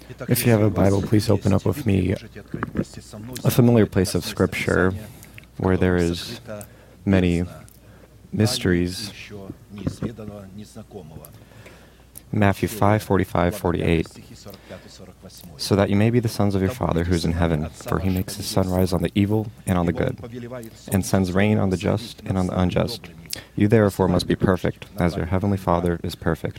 If you have a Bible, please open up with me a familiar place of Scripture where there is many mysteries. Matthew 5:45-48. So that you may be the sons of your Father who is in heaven, for he makes his sun rise on the evil and on the good, and sends rain on the just and on the unjust. You therefore must be perfect, as your heavenly Father is perfect.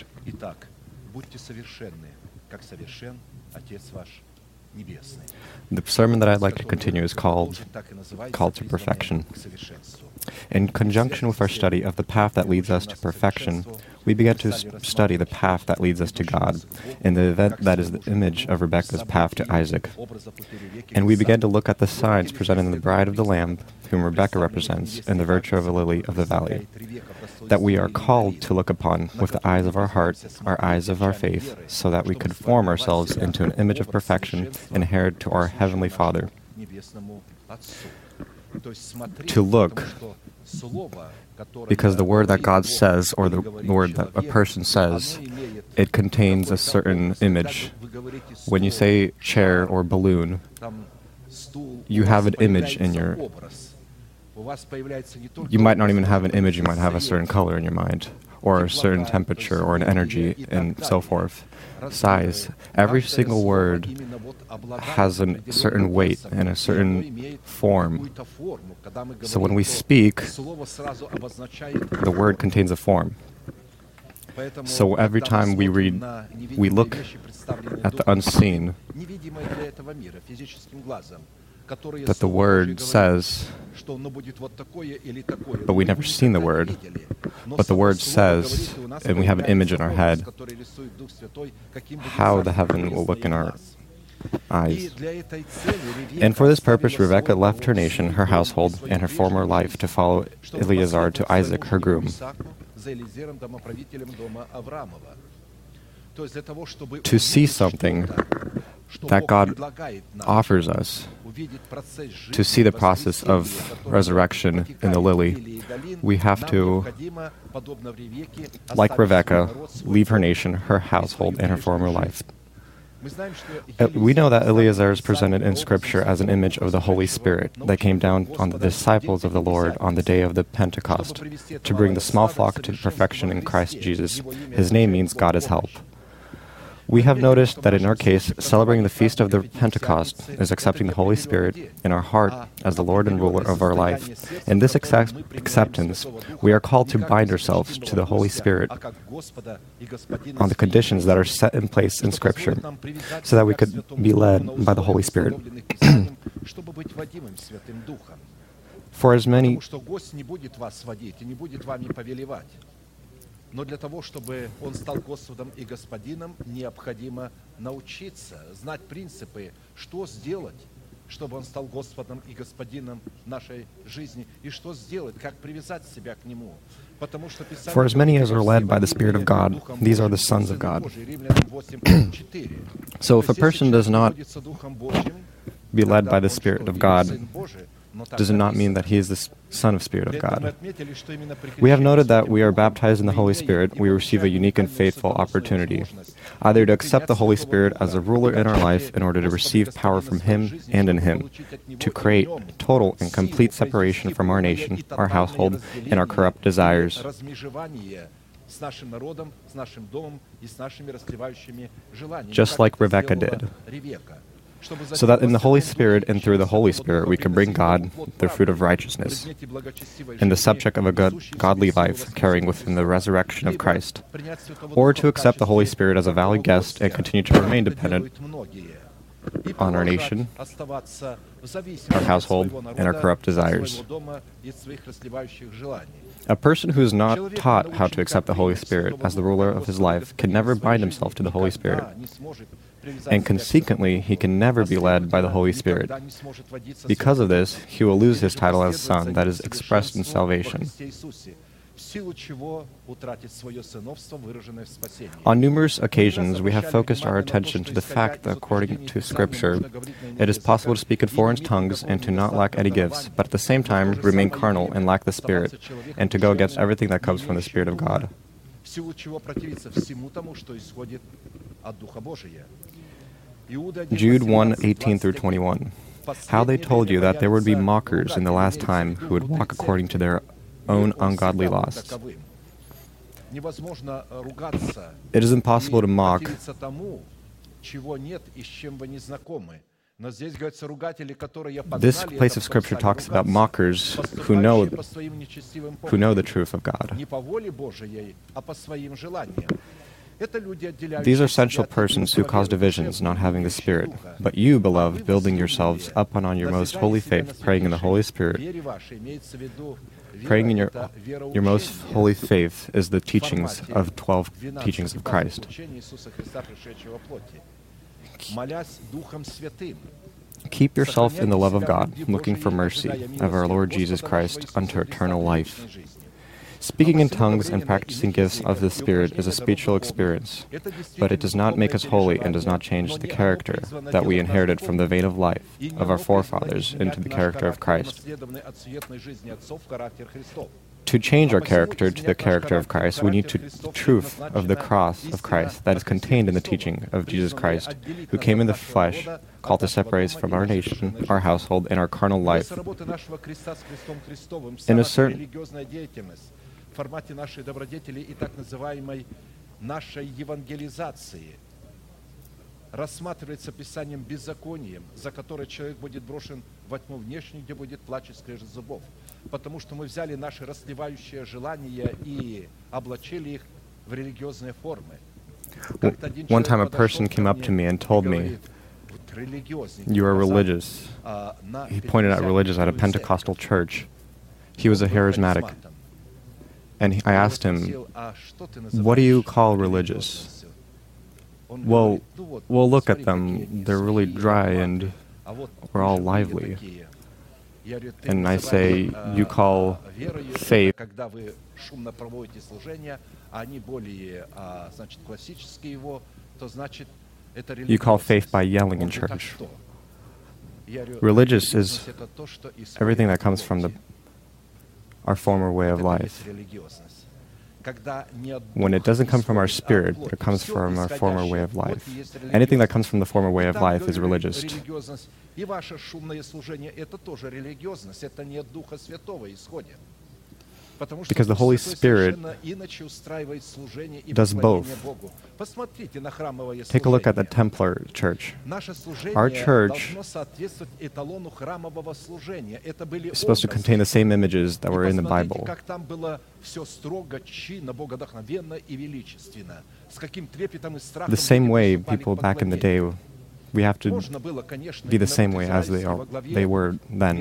The sermon that I'd like to continue is called Call to Perfection. In conjunction with our study of the path that leads us to perfection, we began to study the path that leads us to God, in the event that is the image of Rebekah's path to Isaac. And we began to look at the signs presented in the bride of the Lamb, whom Rebekah represents, and the virtue of a lily of the valley, that we are called to look upon with the eyes of our heart, our eyes of our faith, so that we could form ourselves into an image of perfection inherent to our Heavenly Father. To look, because the word that God says, or the word that a person says, it contains a certain image. When you say chair or balloon, you have an image in your... You might not even have an image, you might have a certain color in your mind, or a certain temperature, or an energy, and so forth. Size. Every single word has a certain weight and a certain form. So when we speak, the word contains a form. So every time we read, we look at the unseen, that the word says, but we never seen the word, but the word says, and we have an image in our head, how the heaven will look in our eyes. And for this purpose, Rebekah left her nation, her household, and her former life to follow Eliezer to Isaac, her groom. To see something that God offers us, to see the process of resurrection in the lily, we have to, like Rebekah, leave her nation, her household, and her former life. We know that Eliezer is presented in Scripture as an image of the Holy Spirit that came down on the disciples of the Lord on the day of the Pentecost to bring the small flock to perfection in Christ Jesus. His name means God is help. We have noticed that in our case, celebrating the feast of the Pentecost is accepting the Holy Spirit in our heart as the Lord and ruler of our life. In this acceptance, we are called to bind ourselves to the Holy Spirit on the conditions that are set in place in Scripture, so that we could be led by the Holy Spirit. For as many... Но для того, чтобы он стал Господом и Господином, необходимо научиться, знать принципы, что сделать, чтобы он стал Господом и Господином нашей жизни, и что сделать, как привязать себя к Нему. For as many as are led by the Spirit of God, these are the sons of God. So if a person does not be led by the Spirit of God, does it not mean that he is the Son of Spirit of God? We have noted that we are baptized in the Holy Spirit. We receive a unique and faithful opportunity, either to accept the Holy Spirit as a ruler in our life in order to receive power from Him and in Him, to create total and complete separation from our nation, our household, and our corrupt desires. Just like Rebekah did. So that in the Holy Spirit and through the Holy Spirit we can bring God the fruit of righteousness and the subject of a godly life carrying within the resurrection of Christ, or to accept the Holy Spirit as a valid guest and continue to remain dependent on our nation, our household, and our corrupt desires. A person who is not taught how to accept the Holy Spirit as the ruler of his life can never bind himself to the Holy Spirit. And consequently, he can never be led by the Holy Spirit. Because of this, he will lose his title as son that is expressed in salvation. On numerous occasions, we have focused our attention to the fact that according to Scripture, it is possible to speak in foreign tongues and to not lack any gifts, but at the same time remain carnal and lack the Spirit, and to go against everything that comes from the Spirit of God. Jude 1:18 through 21. How they told you that there would be mockers in the last time who would walk according to their own ungodly lusts. It is impossible to mock This place of Scripture talks about mockers who know the truth of God. These are essential persons who cause divisions, not having the Spirit. But you, beloved, building yourselves up on your most holy faith, praying in the Holy Spirit, praying in your most holy faith is the teachings of 12 teachings of Christ. Keep yourself in the love of God, looking for mercy of our Lord Jesus Christ unto eternal life. Speaking in tongues and practicing gifts of the Spirit is a spiritual experience, but it does not make us holy and does not change the character that we inherited from the vein of life of our forefathers into the character of Christ. To change our character to the character of Christ, we need the truth of the cross of Christ that is contained in the teaching of Jesus Christ, who came in the flesh, called to separate us from our nation, our household, and our carnal life. In a certain формате нашей добродетели и так называемой нашей евангелизации рассматривается Писанием беззаконием, за которое человек будет брошен во тьму внешнюю, где будет плач и скрежет зубов. Потому что мы взяли наши растлевающие желания и облачили их в религиозные формы. One time a person came up to me and told me, "You are religious." He pointed out religious at a Pentecostal church. He was a charismatic. And I asked him, "What do you call religious?" Well, look at them. They're really dry and we're all lively. And I say, you call faith. You call faith by yelling in church. Religious is everything that comes from our former way of life. When it doesn't come from our spirit, but it comes from our former way of life. Anything that comes from the former way of life is religious. Because the Holy Spirit does both. Take a look at the Templar Church. Our church is supposed to contain the same images that were in the Bible. The same way people back in the day, we have to be the same way as they were then.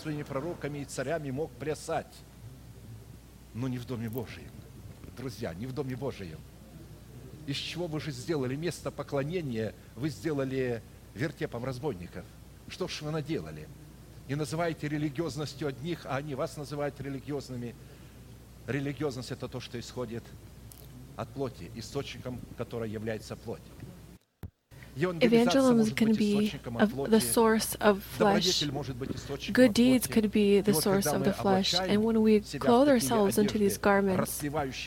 Но не в Доме Божьем. Друзья, не в Доме Божьем. Из чего вы же сделали место поклонения? Вы сделали вертепом разбойников. Что ж вы наделали? И называете религиозностью одних, а они вас называют религиозными. Религиозность — это то, что исходит от плоти, источником которой является плоть. Evangelism can be the source of flesh. Good deeds could be the source of the flesh. And when we clothe ourselves into these garments,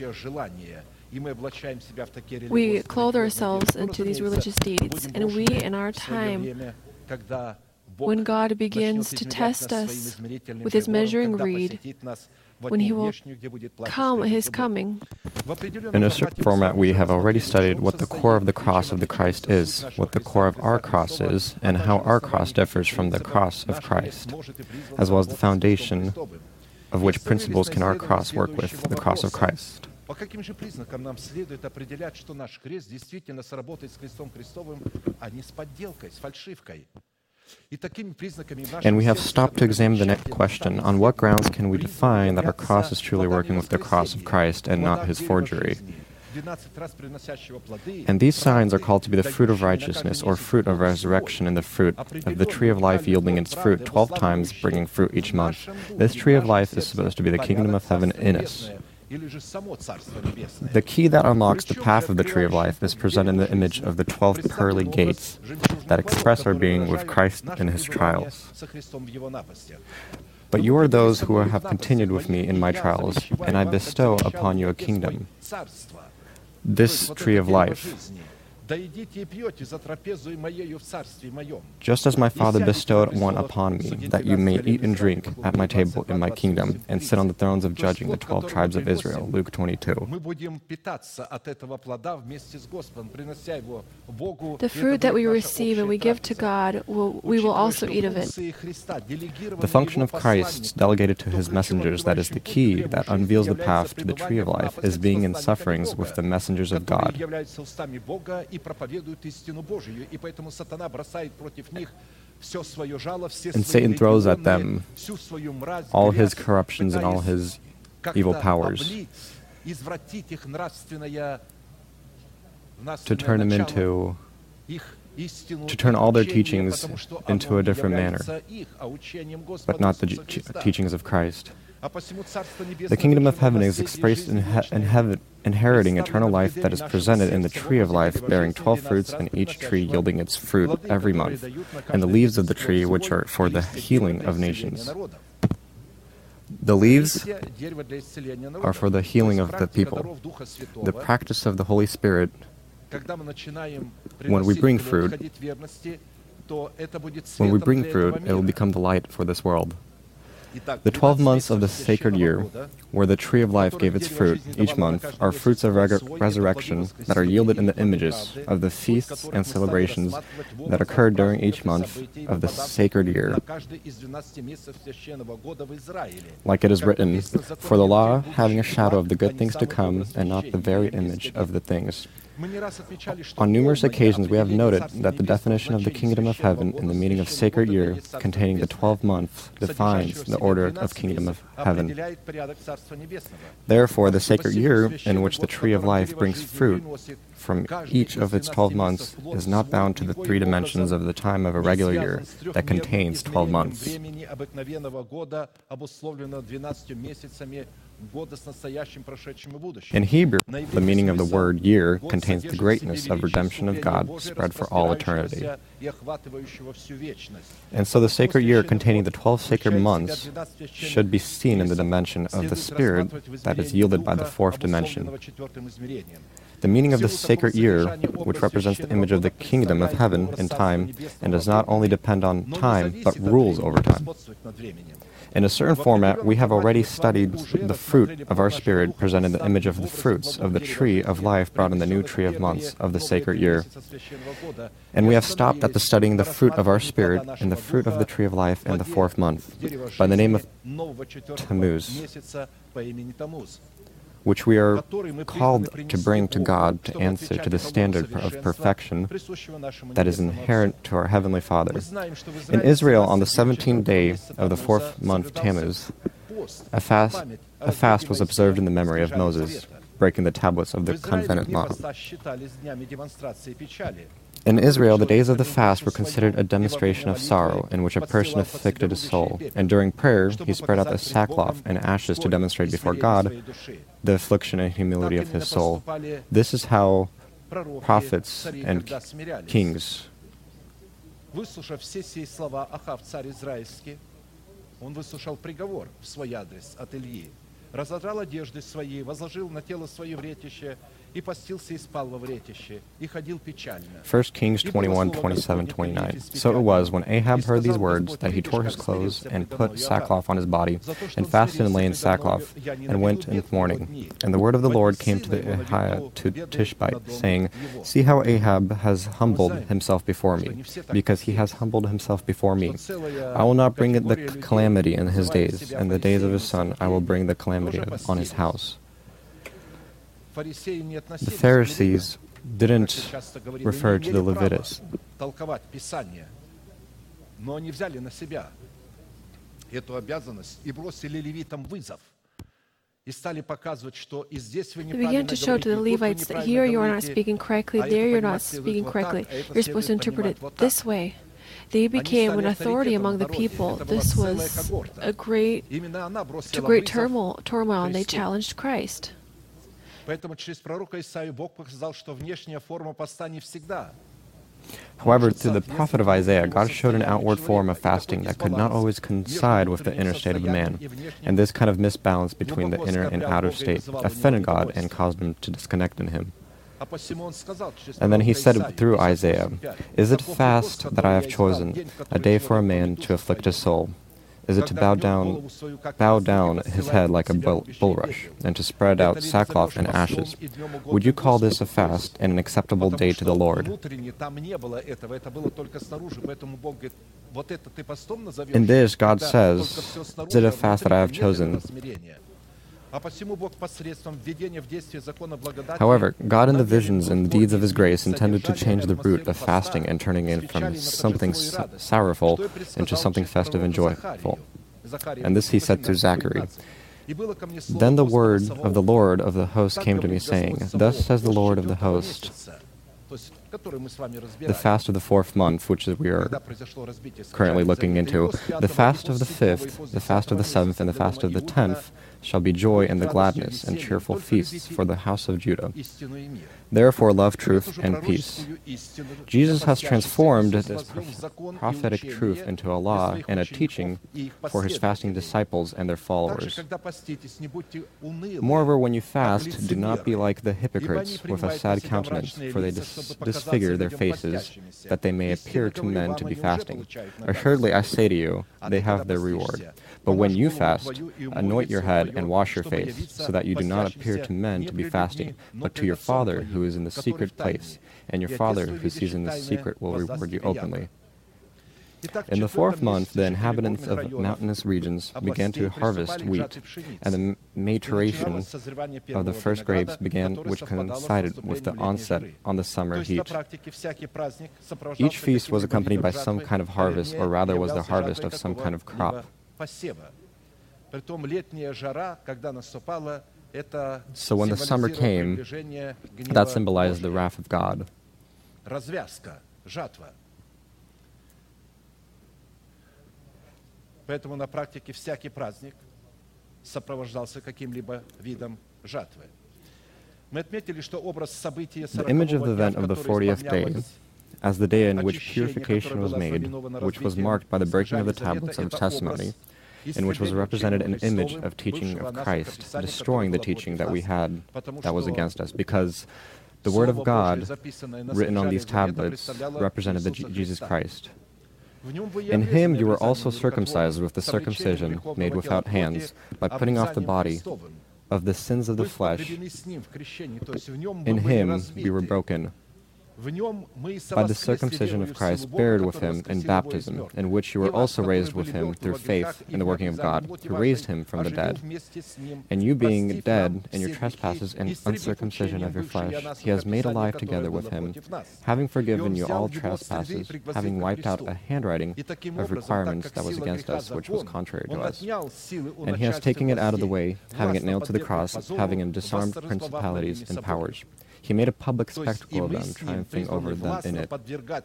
we clothe ourselves into these religious deeds. And we, in our time, when God begins to test us with His measuring reed, when He will come, His coming. In a certain format, we have already studied what the core of the cross of the Christ is, what the core of our cross is, and how our cross differs from the cross of Christ, as well as the foundation of which principles can our cross work with the cross of Christ. По каким же признакам нам следует определять, что наш крест действительно сработает с крестом Христовым, а не с подделкой, с фальшивкой? And we have stopped to examine the next question: on what grounds can we define that our cross is truly working with the cross of Christ and not his forgery? And these signs are called to be the fruit of righteousness, or fruit of resurrection, and the fruit of the tree of life yielding its fruit 12 times, bringing fruit each month. This tree of life is supposed to be the kingdom of heaven in us. The key that unlocks the path of the tree of life is presented in the image of the 12 pearly gates that express our being with Christ in his trials. But you are those who have continued with me in my trials, and I bestow upon you a kingdom. This tree of life Just as my Father bestowed one upon me, that you may eat and drink at my table in my kingdom, and sit on the thrones of judging the 12 tribes of Israel. Luke 22. The fruit that we receive and we give to God, we will also eat of it. The function of Christ, delegated to his messengers, that is the key that unveils the path to the tree of life, is being in sufferings with the messengers of God. And Satan throws at them all his corruptions and all his evil powers to turn them into, to turn all their teachings into a different manner, but not the teachings of Christ. The kingdom of heaven is expressed in heaven, inheriting eternal life that is presented in the tree of life, bearing 12 fruits, and each tree yielding its fruit every month, and the leaves of the tree, which are for the healing of nations. The leaves are for the healing of the people. The practice of the Holy Spirit, when we bring fruit, it will become the light for this world. The 12 months of the sacred year, where the tree of life gave its fruit each month, are fruits of resurrection that are yielded in the images of the feasts and celebrations that occurred during each month of the sacred year. Like it is written, "For the law, having a shadow of the good things to come, and not the very image of the things." On numerous occasions, we have noted that the definition of the kingdom of heaven in the meaning of sacred year, containing the 12 months, defines the order of kingdom of heaven. Therefore, the sacred year, in which the tree of life brings fruit from each of its 12 months, is not bound to the 3 dimensions of the time of a regular year that contains 12 months. In Hebrew, the meaning of the word year contains the greatness of redemption of God spread for all eternity. And so the sacred year containing the 12 sacred months should be seen in the dimension of the Spirit that is yielded by the 4th dimension. The meaning of the sacred year, which represents the image of the kingdom of heaven in time, and does not only depend on time, but rules over time. In a certain format, we have already studied the fruit of our spirit presented the image of the fruits of the tree of life brought in the new tree of months of the sacred year. And we have stopped at the studying the fruit of our spirit and the fruit of the tree of life in the 4th month, by the name of Tammuz, which we are called to bring to God to answer to the standard of perfection that is inherent to our Heavenly Father. In Israel, on the 17th day of the 4th month Tammuz, a fast was observed in the memory of Moses, breaking the tablets of the covenant law. In Israel, the days of the fast were considered a demonstration of sorrow, in which a person afflicted his soul, and during prayer he spread out the sackcloth and ashes to demonstrate before God the affliction and humility of his soul. This is how prophets and kings разодрал одежды свои, возложил на тело свое вретище, и постился и спал во вретище, и ходил печально. 1 Kings 21:27-29. So it was, when Ahab heard these words, that he tore his clothes and put sackcloth on his body, and fasted and lay in sackcloth, and went in mourning. And the word of the Lord came to Ahijah to Tishbite, saying, "See how Ahab has humbled himself before me, because he has humbled himself before me. I will not bring the calamity in his days, and the days of his son I will bring the calamity on his house." The Pharisees didn't refer to the Levites. They began to show to the Levites that here you are not speaking correctly, there you're not speaking correctly. You're supposed to interpret it this way. They became an authority among the people. This was a great turmoil, and they challenged Christ. However, through the prophet of Isaiah, God showed an outward form of fasting that could not always coincide with the inner state of a man, and this kind of misbalance between the inner and outer state offended God and caused him to disconnect in him. And then he said through Isaiah, "Is it fast that I have chosen, a day for a man to afflict his soul? Is it to bow down his head like a bulrush, and to spread out sackcloth and ashes? Would you call this a fast and an acceptable day to the Lord?" In this, God says, "Is it a fast that I have chosen?" However, God in the visions and the deeds of His grace intended to change the root of fasting and turning it from something sorrowful into something festive and joyful. And this He said through Zachary. Then the word of the Lord of the host came to me, saying, "Thus says the Lord of the host, the fast of the 4th month, which we are currently looking into, the fast of the 5th, the fast of the 7th, and the fast of the 10th, shall be joy and the gladness and cheerful feasts for the house of Judah. Therefore love truth and peace." Jesus has transformed this prophetic truth into a law and a teaching for His fasting disciples and their followers. Moreover, when you fast, do not be like the hypocrites with a sad countenance, for they disfigure their faces, that they may appear to men to be fasting. Assuredly, I say to you, they have their reward. But when you fast, anoint your head and wash your face, so that you do not appear to men to be fasting, but to your Father who is in the secret place, and your Father who sees in the secret will reward you openly. In the 4th month, the inhabitants of mountainous regions began to harvest wheat, and the maturation of the first grapes began, which coincided with the onset on the summer heat. Each feast was accompanied by some kind of harvest, or rather was the harvest of some kind of crop. So when the summer came, that symbolized the wrath of God. Поэтому на практике всякий праздник сопровождался каким-либо видом жатвы. Мы отметили, что образ события 40-го дня, в который исполнялось as the day in which purification was made, which was marked by the breaking of the tablets of testimony, in which was represented an image of teaching of Christ, destroying the teaching that we had that was against us, because the Word of God written on these tablets represented Jesus Christ. In Him you were also circumcised with the circumcision made without hands, by putting off the body of the sins of the flesh. In Him we were broken by the circumcision of Christ, buried with Him in baptism, in which you were also raised with Him through faith in the working of God, who raised Him from the dead. And you being dead in your trespasses and uncircumcision of your flesh, He has made alive together with Him, having forgiven you all trespasses, having wiped out a handwriting of requirements that was against us, which was contrary to us. And He has taken it out of the way, having it nailed to the cross, having disarmed principalities and powers. He made a public spectacle of them, triumphing over them in it.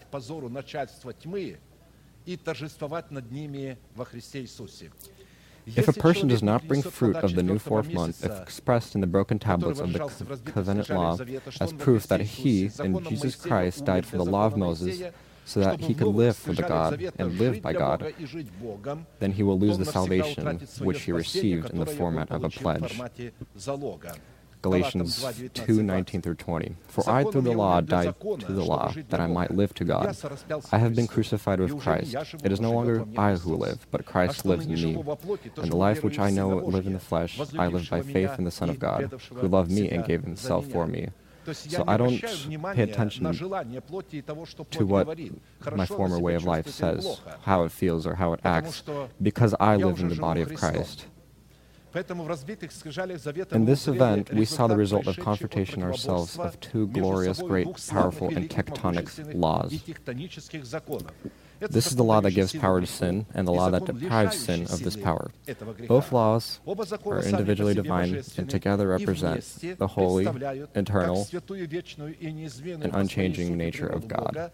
If a person does not bring fruit of the new 4th month, expressed in the broken tablets of the covenant law, as proof that he, in Jesus Christ, died for the law of Moses, so that he could live for the God and live by God, then he will lose the salvation which he received in the format of a pledge. Galatians 2:19-20. For I through the law died to the law, that I might live to God. I have been crucified with Christ. It is no longer I who live, but Christ lives in me. And the life which I now live in the flesh, I live by faith in the Son of God, who loved me and gave Himself for me. So I don't pay attention to what my former way of life says, how it feels or how it acts, because I live in the body of Christ. In this event, we saw the result of confrontation ourselves of two glorious, great, powerful, and tectonic laws. This is the law that gives power to sin, and the law that deprives sin of this power. Both laws are individually divine and together represent the holy, eternal, and unchanging nature of God.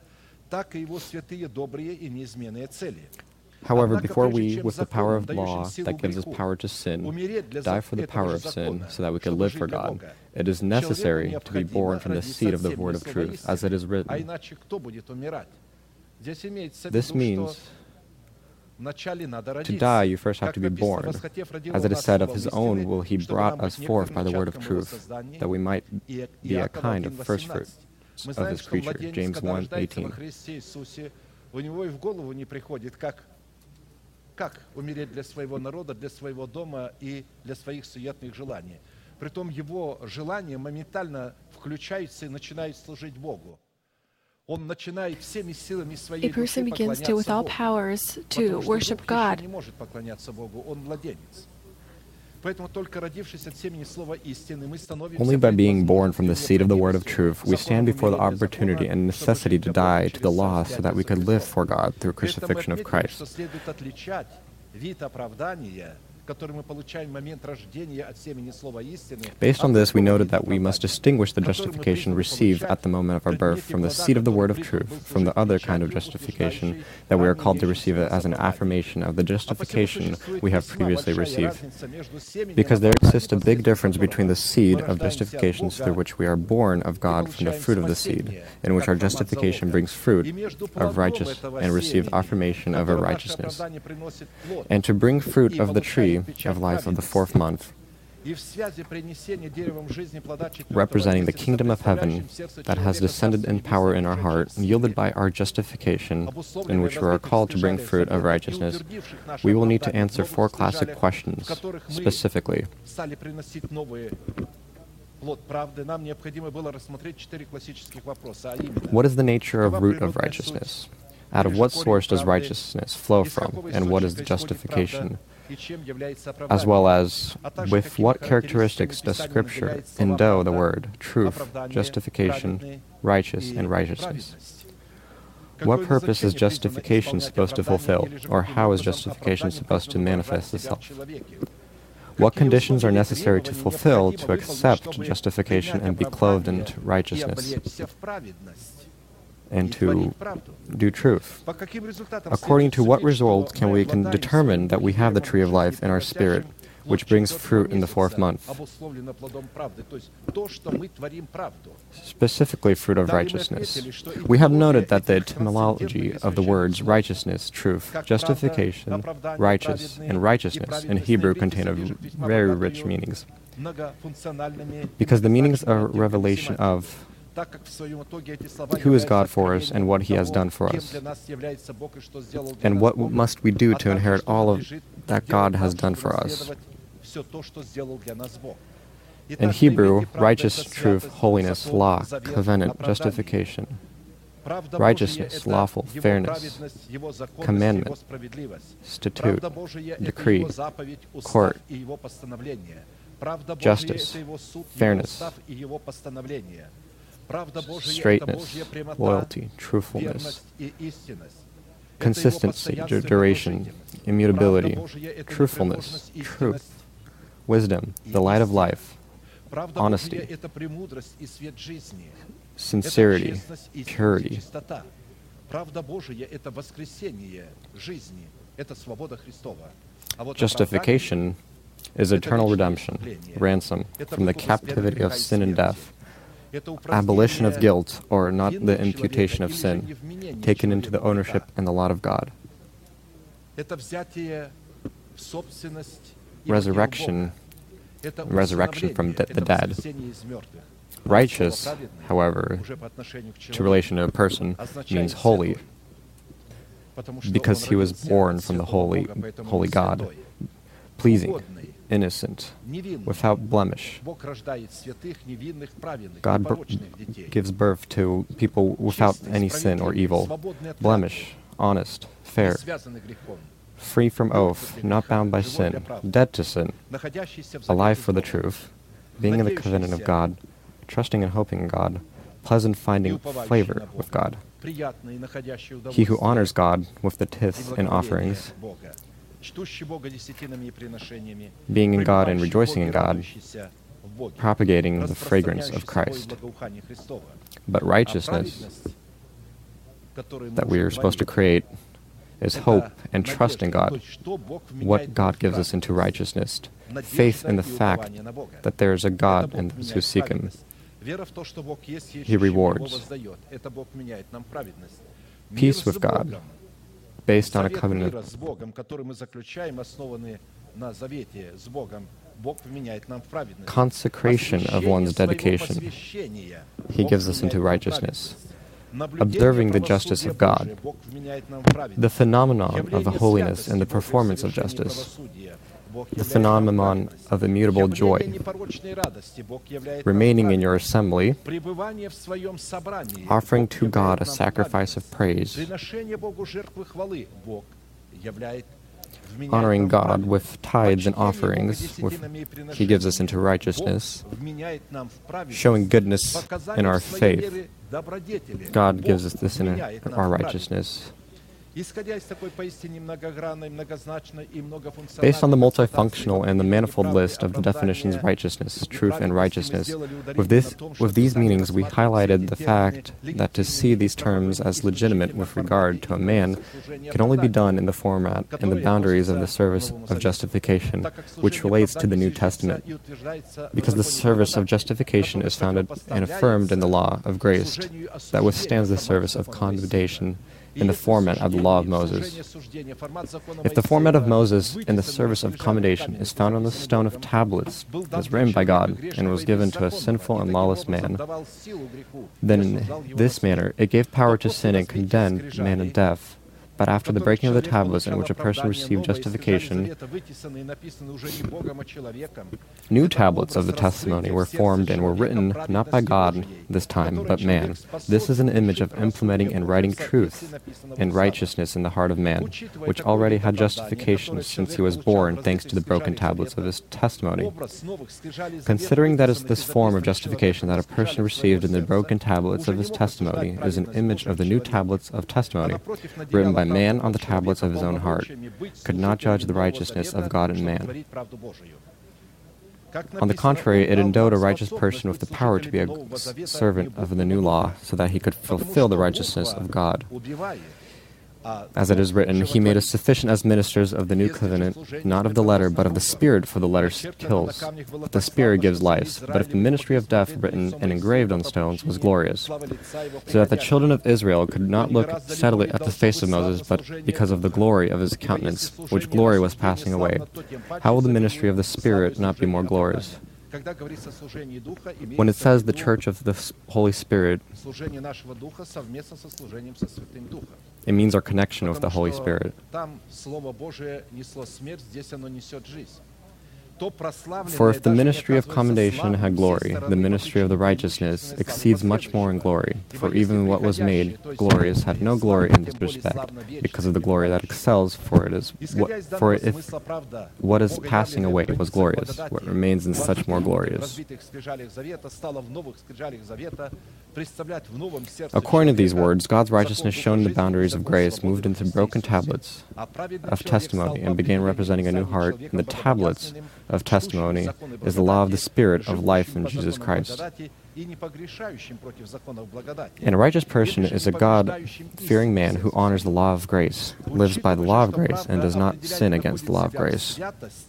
However, before we, with the power of law that gives us power to sin, die for the power of sin so that we can live for God, it is necessary to be born from the seed of the word of truth, as it is written. This means To die, you first have to be born. As it is said, of his own will he brought us forth by the word of truth, that we might be a kind of first fruit of his creature. James 1:18. У него и в голову не приходит, как умереть для своего народа, для своего дома и для своих суетных желаний. Притом его желания моментально включаются и начинают служить Богу. Он начинает всеми силами своей person души begins to, with all поклоняться powers, Богу, to потому что worship дух God. еще не может поклоняться Богу, он младенец. Поэтому только родившись от семени слова истины, мы становимся Only by being born from the seed of the word of truth, we stand before the opportunity and necessity to die to the law so that we could live for God through crucifixion of Christ. Что следует отличать вид оправдания, который мы получаем в момент рождения от семени слова истины. Based on this, we noted that we must distinguish the justification received at the moment of our birth from the seed of the word of truth, from the other kind of justification that we are called to receive it as an affirmation of the justification we have previously received. Because there exists a big difference between the seed of justifications through which we are born of God from the fruit of the seed, in which our justification brings fruit of righteousness and receive affirmation of our righteousness, and to bring fruit of the tree of life of the fourth month, representing the kingdom of heaven that has descended in power in our heart, yielded by our justification, in which we are called to bring fruit of righteousness, we will need to answer 4 classic questions, specifically. What is the nature of root of righteousness? Out of what source does righteousness flow from, and what is the justification? As well as, with what characteristics does Scripture endow the word, truth, justification, righteous, and righteousness? What purpose is justification supposed to fulfill, or how is justification supposed to manifest itself? What conditions are necessary to fulfill to accept justification and be clothed in righteousness, and to do truth? According to what result can we determine that we have the tree of life in our spirit, which brings fruit in the fourth month? Specifically, fruit of righteousness. We have noted that the etymology of the words righteousness, truth, justification, righteous, and righteousness in Hebrew contain very rich meanings, because the meanings are a revelation of who is God for us and what He has done for us, and what must we do to inherit all of that God has done for us. In Hebrew, righteous, truth, holiness, law, covenant, justification, righteousness, lawful, fairness, commandment, statute, decree, court, justice, fairness, straightness, loyalty, truthfulness, consistency, duration, immutability, truthfulness, truth, wisdom, the light of life, honesty, sincerity, purity. Justification is eternal redemption, ransom from the captivity of sin and death, abolition of guilt, or not the imputation of sin, taken into the ownership and the lot of God. Resurrection from the dead. Righteous, however, to relation to a person, means holy, because he was born from the holy God, pleasing, innocent, without blemish. God gives birth to people without any sin or evil, blemish, honest, fair, free from oath, not bound by sin, dead to sin, alive for the truth, being in the covenant of God, trusting and hoping in God, pleasant finding favor with God. He who honors God with the tithes and offerings, being in God and rejoicing in God, propagating the fragrance of Christ. But righteousness that we are supposed to create is hope and trust in God, what God gives us into righteousness, faith in the fact that there is a God and those who seek Him, He rewards. Peace with God, based on a Завет covenant. мира с Богом, который мы заключаем, основанный на завете с Богом, Бог вменяет нам в праведность. Consecration of one's dedication, Посвящение He Бог gives us into вменяет нам в righteousness. праведность. Наблюдение Observing the justice правосудия of God, Божия, Бог вменяет нам в праведность. the phenomenon of the Явление holiness святости and the Божией в performance of совершении justice, правосудия, Бог the являет нам в phenomenon праведность. of immutable Явление joy, непорочной радости, Бог являет нам в remaining in your праведность. assembly, Пребывание в своем собрании, offering Бог to являет God a нам в sacrifice of праведность. praise, Приношение Богу жертвы хвалы, Бог являет вменяет honoring нам в God праведность. with tithes and Почтение Бога offerings, десятинами и He gives us into приношениями, righteousness, Бог вменяет нам в праведность. showing goodness in Показанием our своей faith. меры добродетели, God Бог gives us this in вменяет нам our в праведность. righteousness. Исходя из такой поистине многогранной, многозначной и многофункциональной Based on the констатации multifunctional and the manifold правды, list of the definitions оправдания righteousness, и truth, and праведности, мы righteousness, сделали ударение with на том, что with these сами meanings we рассматриваем highlighted все the эти fact термины that to see these terms as legitimate with regard to a man can only be done in the format and the boundaries of the service of justification, which relates to the New Testament, because the service of justification is founded and affirmed in the law of grace that withstands the service of condemnation in the format of the law of Moses. If the format of Moses in the service of commendation is found on the stone of tablets, was written by God, and was given to a sinful and lawless man, then in this manner it gave power to sin and condemned man in death. But after the breaking of the tablets in which a person received justification, new tablets of the testimony were formed and were written not by God this time, but man. This is an image of implementing and writing truth and righteousness in the heart of man, which already had justification since he was born, thanks to the broken tablets of his testimony. Considering that is this form of justification that a person received in the broken tablets of his testimony is an image of the new tablets of testimony, written by man on the tablets of his own heart, could not judge the righteousness of God in man. On the contrary, it endowed a righteous person with the power to be a servant of the new law, so that he could fulfill the righteousness of God. As it is written, He made us sufficient as ministers of the new covenant, not of the letter, but of the Spirit, for the letter kills, but the Spirit gives life. But if the ministry of death written and engraved on stones was glorious, so that the children of Israel could not look steadily at the face of Moses, but because of the glory of his countenance, which glory was passing away, how will the ministry of the Spirit not be more glorious? When it says the church of the Holy Spirit, it means our connection with the Holy Spirit. For if the ministry of commendation had glory, the ministry of the righteousness exceeds much more in glory. For even what was made glorious had no glory in this respect, because of the glory that excels. For if what is passing away was glorious, what remains in such more glorious. According to these words, God's righteousness shown in the boundaries of grace moved into broken tablets of testimony and began representing a new heart, and the tablets of testimony is the law of the Spirit of life in Jesus Christ. And a righteous person is a God-fearing man who honors the law of grace, lives by the law of grace, and does not sin against the law of grace.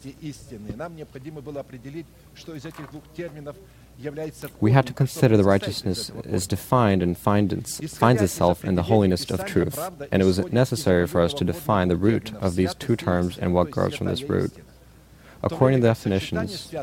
We had to consider the righteousness is defined and finds itself in the holiness of truth, and it was necessary for us to define the root of these two terms and what grows from this root. According to the definitions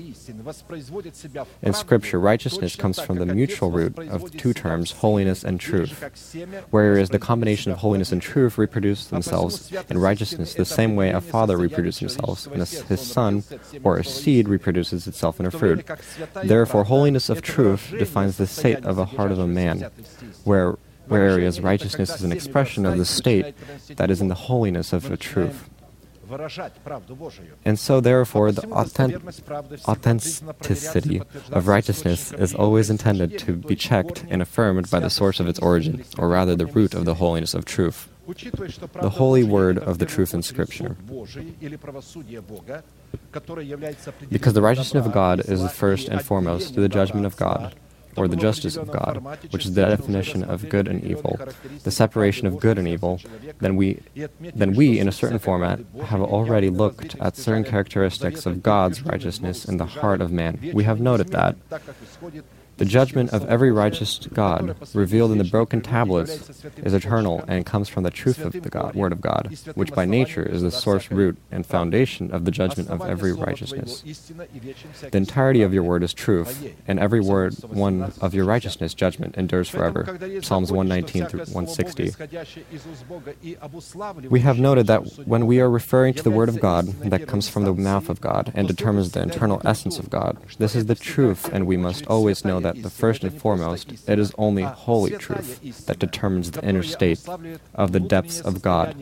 in Scripture, righteousness comes from the mutual root of two terms, holiness and truth, whereas the combination of holiness and truth reproduce themselves in righteousness the same way a father reproduces himself, and his son or a seed reproduces itself in a fruit. Therefore, holiness of truth defines the state of a heart of a man, whereas righteousness is an expression of the state that is in the holiness of a truth. And so, therefore, the authenticity of righteousness is always intended to be checked and affirmed by the source of its origin, or rather the root of the holiness of truth, the holy word of the truth in Scripture. Because the righteousness of God is the first and foremost the judgment of God, or the justice of God, which is the definition of good and evil, the separation of good and evil, then we, in a certain format, have already looked at certain characteristics of God's righteousness in the heart of man. We have noted that, The judgment of every righteous God, revealed in the broken tablets, is eternal and comes from the truth of the Word of God, which by nature is the source, root, and foundation of the judgment of every righteousness. The entirety of your word is truth, and every word one of your righteousness judgment endures forever. Psalms 119 through 160. We have noted that when we are referring to the Word of God that comes from the mouth of God and determines the internal essence of God, this is the truth, and we must always know that the first and foremost, it is only holy truth that determines the inner state of the depths of God.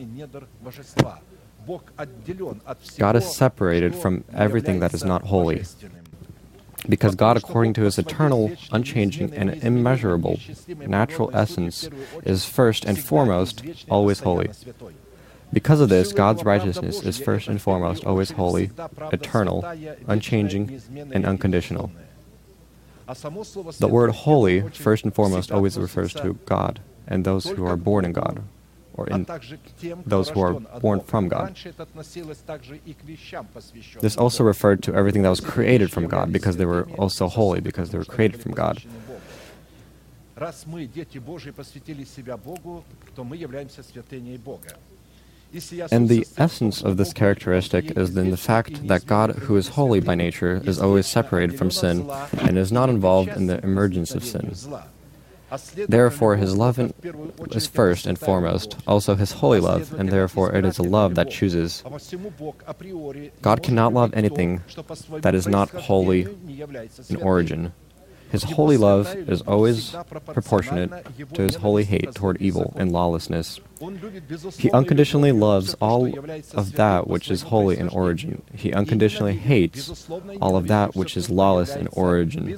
God is separated from everything that is not holy, because God, according to His eternal, unchanging, and immeasurable natural essence, is first and foremost always holy. Because of this, God's righteousness is first and foremost always holy, eternal, unchanging, and unconditional. The word holy, first and foremost, always refers to God and those who are born in God, or in those who are born from God. This also referred to everything that was created from God, because they were also holy, because they were created from God. And the essence of this characteristic is in the fact that God, who is holy by nature, is always separated from sin and is not involved in the emergence of sin. Therefore, His love is first and foremost, also His holy love, and therefore it is a love that chooses. God cannot love anything that is not holy in origin. His holy love is always proportionate to His holy hate toward evil and lawlessness. He unconditionally loves all of that which is holy in origin. He unconditionally hates all of that which is lawless in origin.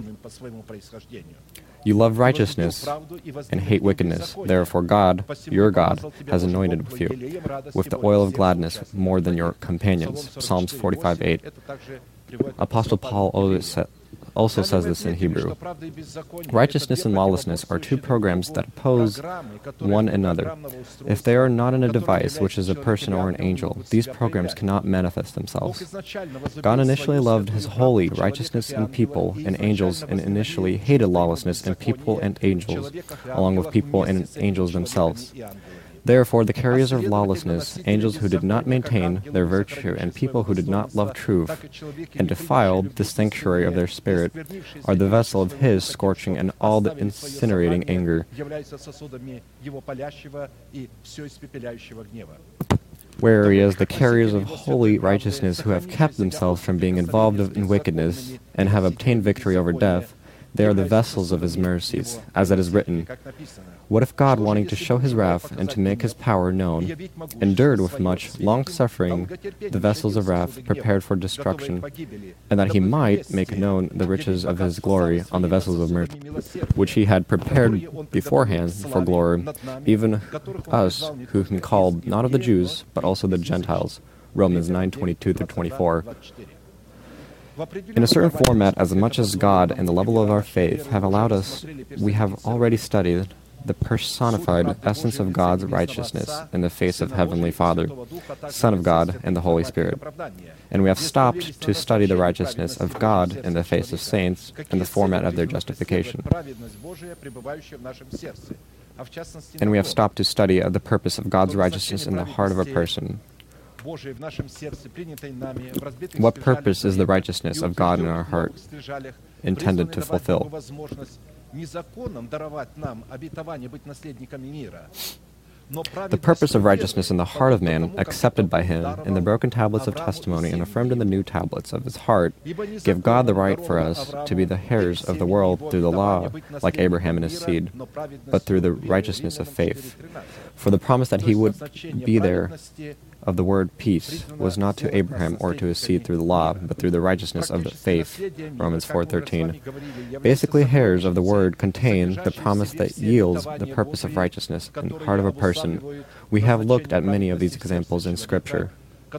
You love righteousness and hate wickedness. Therefore God, your God, has anointed with you with the oil of gladness more than your companions. Psalms 45:8. Apostle Paul also says this in Hebrew. Righteousness and lawlessness are two programs that oppose one another. If they are not in a device, which is a person or an angel, these programs cannot manifest themselves. God initially loved His holy righteousness in people and angels, and initially hated lawlessness in people and angels, along with people and angels themselves. Therefore, the carriers of lawlessness, angels who did not maintain their virtue, and people who did not love truth, and defiled the sanctuary of their spirit, are the vessel of His scorching and all the incinerating anger. Whereas the carriers of holy righteousness who have kept themselves from being involved in wickedness, and have obtained victory over death, they are the vessels of His mercies, as it is written, "What if God, wanting to show His wrath and to make His power known, endured with much long-suffering the vessels of wrath prepared for destruction, and that He might make known the riches of His glory on the vessels of mercy, which He had prepared beforehand for glory, even us who have been called not of the Jews, but also the Gentiles." Romans 9:22-24. In a certain format, as much as God and the level of our faith have allowed us, we have already studied the personified essence of God's righteousness in the face of Heavenly Father, Son of God, and the Holy Spirit. And we have stopped to study the righteousness of God in the face of saints in the format of their justification. And we have stopped to study the purpose of God's righteousness in the heart of a person. What purpose is the righteousness of God in our heart intended to fulfill? The purpose of righteousness in the heart of man, accepted by Him in the broken tablets of testimony and affirmed in the new tablets of His heart, give God the right for us to be the heirs of the world through the law, like Abraham and his seed, but through the righteousness of faith. For the promise that He would be there of the word peace was not to Abraham or to his seed through the law, but through the righteousness of the faith. Romans 4:13. Basically, heirs of the word contain the promise that yields the purpose of righteousness in the heart of a person. We have looked at many of these examples in Scripture.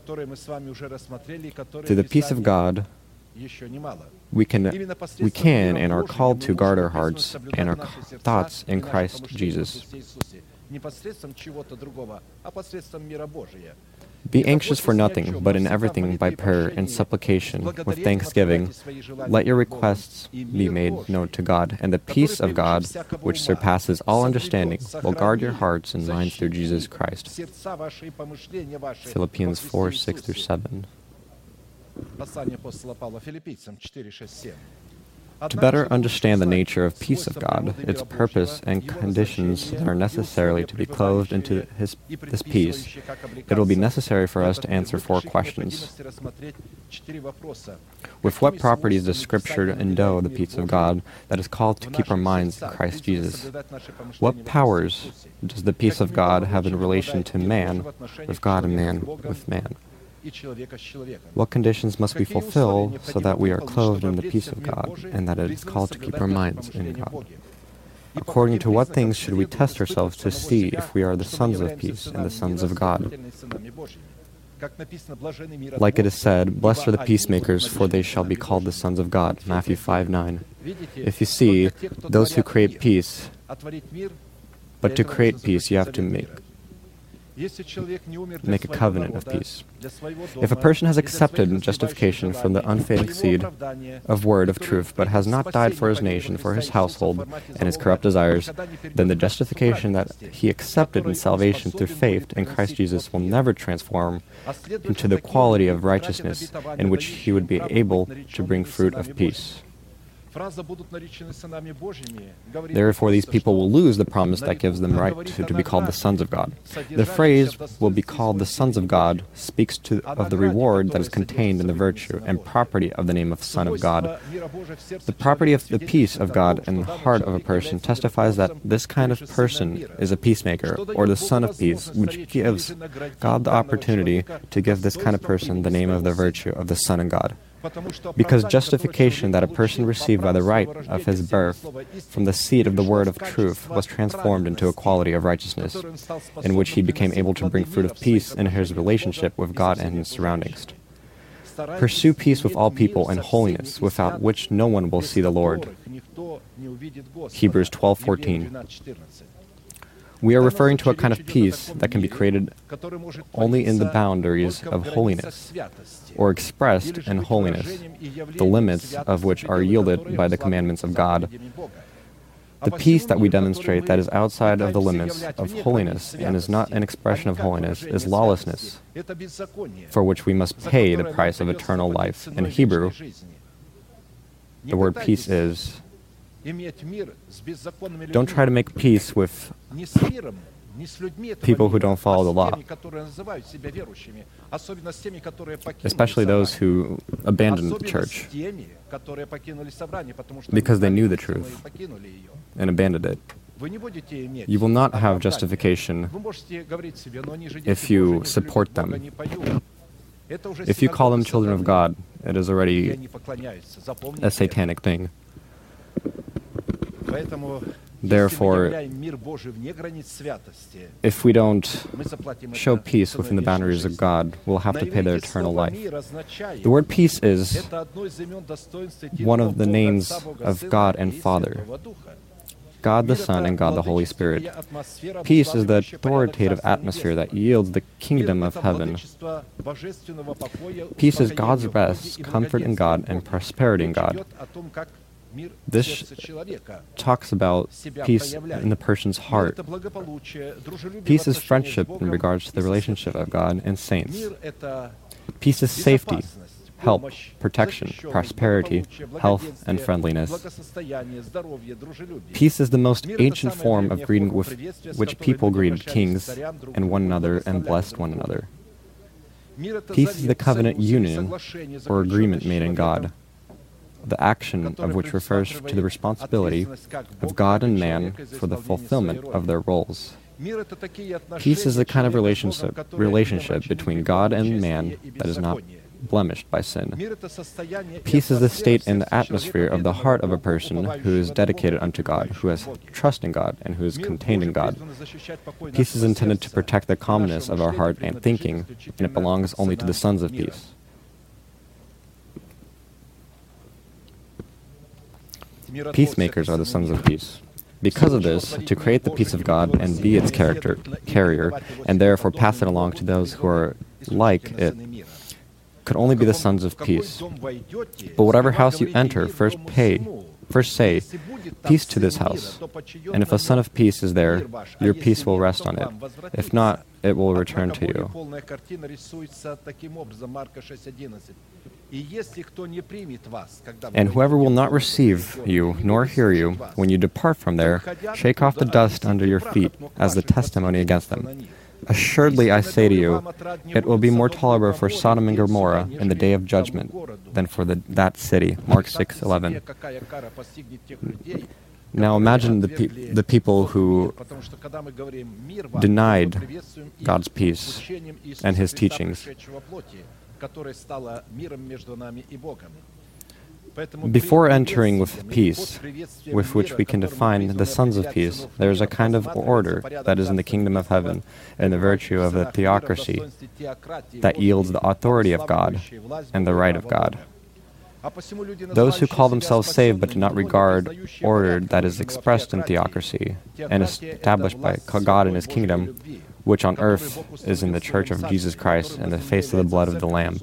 Through the peace of God, we can and are called to guard our hearts and our thoughts in Christ Jesus. Be anxious for nothing, but in everything by prayer and supplication, with thanksgiving, let your requests be made known to God, and the peace of God, which surpasses all understanding, will guard your hearts and minds through Jesus Christ. Philippians 4:6-7. To better understand the nature of peace of God, its purpose and conditions that are necessarily to be clothed into this peace, it will be necessary for us to answer 4 questions. With what properties does Scripture endow the peace of God that is called to keep our minds in Christ Jesus? What powers does the peace of God have in relation to man with God and man with man? What conditions must we fulfill so that we are clothed in the peace of God, and that it is called to keep our minds in God? According to what things should we test ourselves to see if we are the sons of peace and the sons of God? Like it is said, "Blessed are the peacemakers, for they shall be called the sons of God." Matthew 5:9. If you see, those who create peace, but to create peace you have to make a covenant of peace. If a person has accepted justification from the unfading seed of word of truth, but has not died for his nation, for his household, and his corrupt desires, then the justification that he accepted in salvation through faith in Christ Jesus will never transform into the quality of righteousness in which he would be able to bring fruit of peace. Therefore, these people will lose the promise that gives them right to be called the sons of God. The phrase "will be called the sons of God" speaks of the reward that is contained in the virtue and property of the name of Son of God. The property of the peace of God in the heart of a person testifies that this kind of person is a peacemaker, or the Son of Peace, which gives God the opportunity to give this kind of person the name of the virtue of the Son of God. Because justification that a person received by the right of his birth from the seed of the word of truth was transformed into a quality of righteousness, in which he became able to bring fruit of peace in his relationship with God and his surroundings. Pursue peace with all people and holiness, without which no one will see the Lord. Hebrews 12:14. We are referring to a kind of peace that can be created only in the boundaries of holiness, or expressed in holiness, the limits of which are yielded by the commandments of God. The peace that we demonstrate that is outside of the limits of holiness and is not an expression of holiness is lawlessness, for which we must pay the price of eternal life. In Hebrew, the word peace is: don't try to make peace with people who don't follow the law, especially those who abandoned the church because they knew the truth and abandoned it. You will not have justification if you support them. If you call them children of God, it is already a satanic thing. Therefore, if we don't show peace within the boundaries of God, we'll have to pay the eternal life. The word peace is one of the names of God and Father, God the Son and God the Holy Spirit. Peace is the authoritative atmosphere that yields the kingdom of heaven. Peace is God's rest, comfort in God, and prosperity in God. This talks about peace in the person's heart. Peace is friendship in regards to the relationship of God and saints. Peace is safety, help, protection, prosperity, health, and friendliness. Peace is the most ancient form of greeting with which people greeted kings and one another and blessed one another. Peace is the covenant union or agreement made in God, the action of which refers to the responsibility of God and man for the fulfillment of their roles. Peace is the kind of relationship between God and man that is not blemished by sin. Peace is the state and the atmosphere of the heart of a person who is dedicated unto God, who has trust in God, and who is contained in God. Peace is intended to protect the calmness of our heart and thinking, and it belongs only to the sons of peace. Peacemakers are the sons of peace. Because of this, to create the peace of God and be its carrier, and therefore pass it along to those who are like it could only be the sons of peace. But whatever house you enter, first say, peace to this house. And if a son of peace is there, your peace will rest on it. If not, it will return to you. And whoever will not receive you nor hear you, when you depart from there, shake off the dust under your feet as the testimony against them. Assuredly, I say to you, it will be more tolerable for Sodom and Gomorrah in the day of judgment than for that city. Mark 6:11. Now imagine the people who denied God's peace and His teachings. Before entering with peace, with which we can define the sons of peace, there is a kind of order that is in the kingdom of heaven, and the virtue of the theocracy that yields the authority of God and the right of God. Those who call themselves saved but do not regard order that is expressed in theocracy and established by God in His kingdom, which on earth is in the church of Jesus Christ and the face of the blood of the Lamb.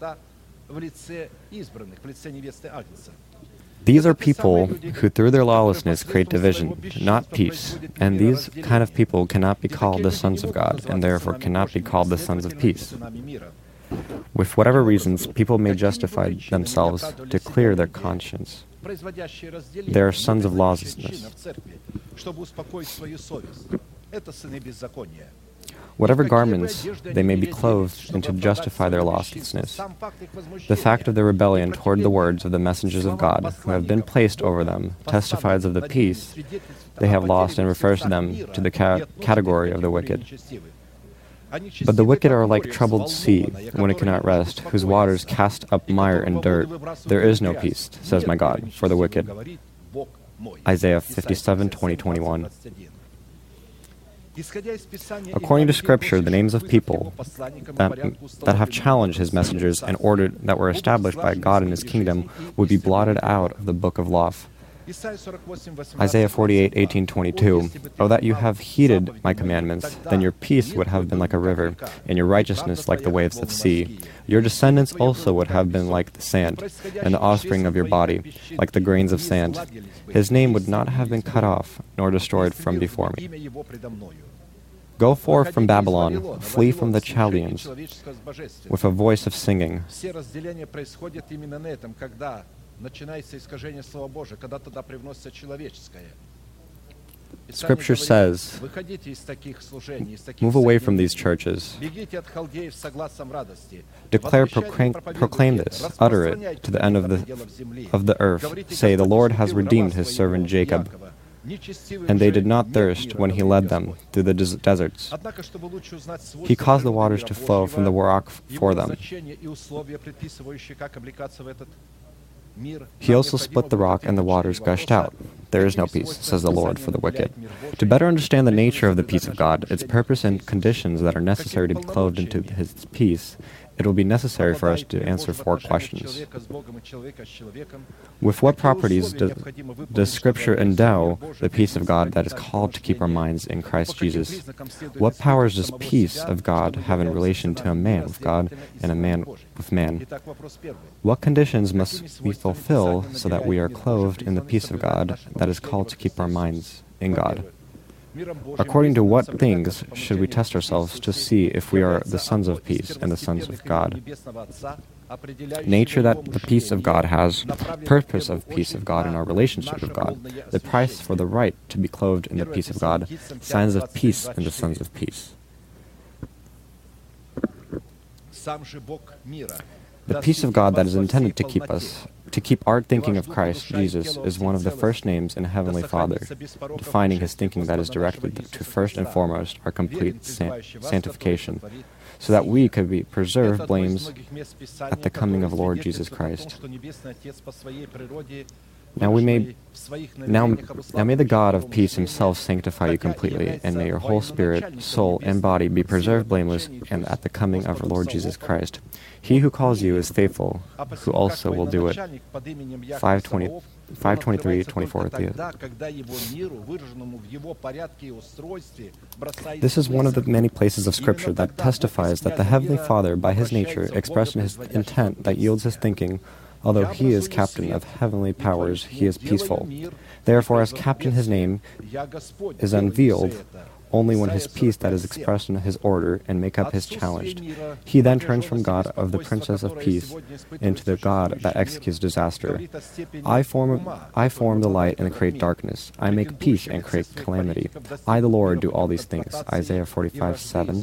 These are people who through their lawlessness create division, not peace, and these kind of people cannot be called the sons of God, and therefore cannot be called the sons of peace. With whatever reasons people may justify themselves to clear their conscience, they are sons of lawlessness. Whatever garments they may be clothed in to justify their lawlessness, the fact of their rebellion toward the words of the messengers of God who have been placed over them testifies of the peace they have lost and refers them to the category of the wicked. But the wicked are like troubled sea when it cannot rest, whose waters cast up mire and dirt. There is no peace, says my God, for the wicked. Isaiah 57:20-21. According to Scripture, the names of people that have challenged His messengers and ordered that were established by God in His kingdom would be blotted out of the book of life. Isaiah 48:18-22. Oh, that you have heeded my commandments, then your peace would have been like a river, and your righteousness like the waves of the sea. Your descendants also would have been like the sand, and the offspring of your body, like the grains of sand. His name would not have been cut off, nor destroyed from before me. Go forth from Babylon, flee from the Chaldeans, with a voice of singing. Scripture says, move away from these churches. Declare, proclaim this, utter it to the end of the earth. Say, the Lord has redeemed His servant Jacob. And they did not thirst when He led them through the deserts. He caused the waters to flow from the rock for them. He also split the rock, and the waters gushed out. There is no peace, says the Lord, for the wicked. To better understand the nature of the peace of God, its purpose and conditions that are necessary to be clothed into His peace, it will be necessary for us to answer 4 questions. With what properties does Scripture endow the peace of God that is called to keep our minds in Christ Jesus? What powers does peace of God have in relation to a man with God and a man with man? What conditions must we fulfill so that we are clothed in the peace of God that is called to keep our minds in God? According to what things should we test ourselves to see if we are the sons of peace and the sons of God? Nature that the peace of God has, purpose of peace of God in our relationship with God, the price for the right to be clothed in the peace of God, signs of peace in the sons of peace. The peace of God that is intended to keep our thinking of Christ Jesus is one of the first names in Heavenly Father, defining His thinking that is directed to first and foremost our complete sanctification, so that we could be preserved blameless at the coming of Lord Jesus Christ. Now may the God of peace himself sanctify you completely, and may your whole spirit, soul, and body be preserved blameless and at the coming of our Lord Jesus Christ. He who calls you is faithful, who also will do it. 5:23-24. This is one of the many places of Scripture that testifies that the Heavenly Father, by his nature, expressed in his intent that yields his thinking. Although he is captain of heavenly powers, he is peaceful. Therefore, as captain, his name is unveiled only when his peace that is expressed in his order and make up his challenged. He then turns from God of the Princess of Peace into the God that executes disaster. I form the light and create darkness. I make peace and create calamity. I, the Lord, do all these things. Isaiah 45:7.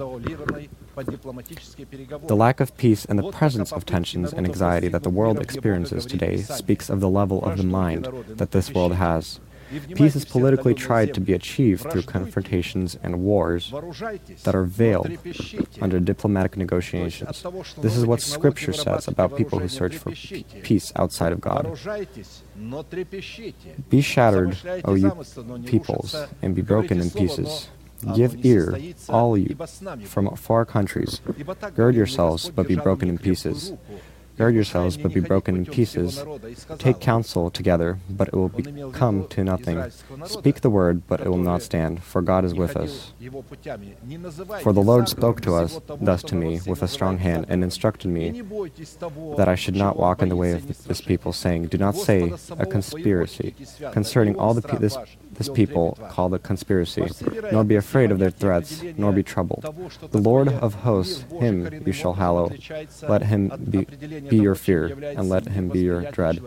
The lack of peace and the presence of tensions and anxiety that the world experiences today speaks of the level of the mind that this world has. Peace is politically tried to be achieved through confrontations and wars that are veiled under diplomatic negotiations. This is what Scripture says about people who search for peace outside of God. Be shattered, O you peoples, and be broken in pieces. Give ear, all you, from far countries. Gird yourselves, but be broken in pieces. Gird yourselves, but be broken in pieces. Take counsel together, but it will come to nothing. Speak the word, but it will not stand, for God is with us. For the Lord spoke to us thus to me with a strong hand, and instructed me that I should not walk in the way of this people, saying, Do not say a conspiracy concerning all this people called a conspiracy, nor be afraid of their threats, nor be troubled. The Lord of hosts, him you shall hallow. Let him be your fear, and let him be your dread.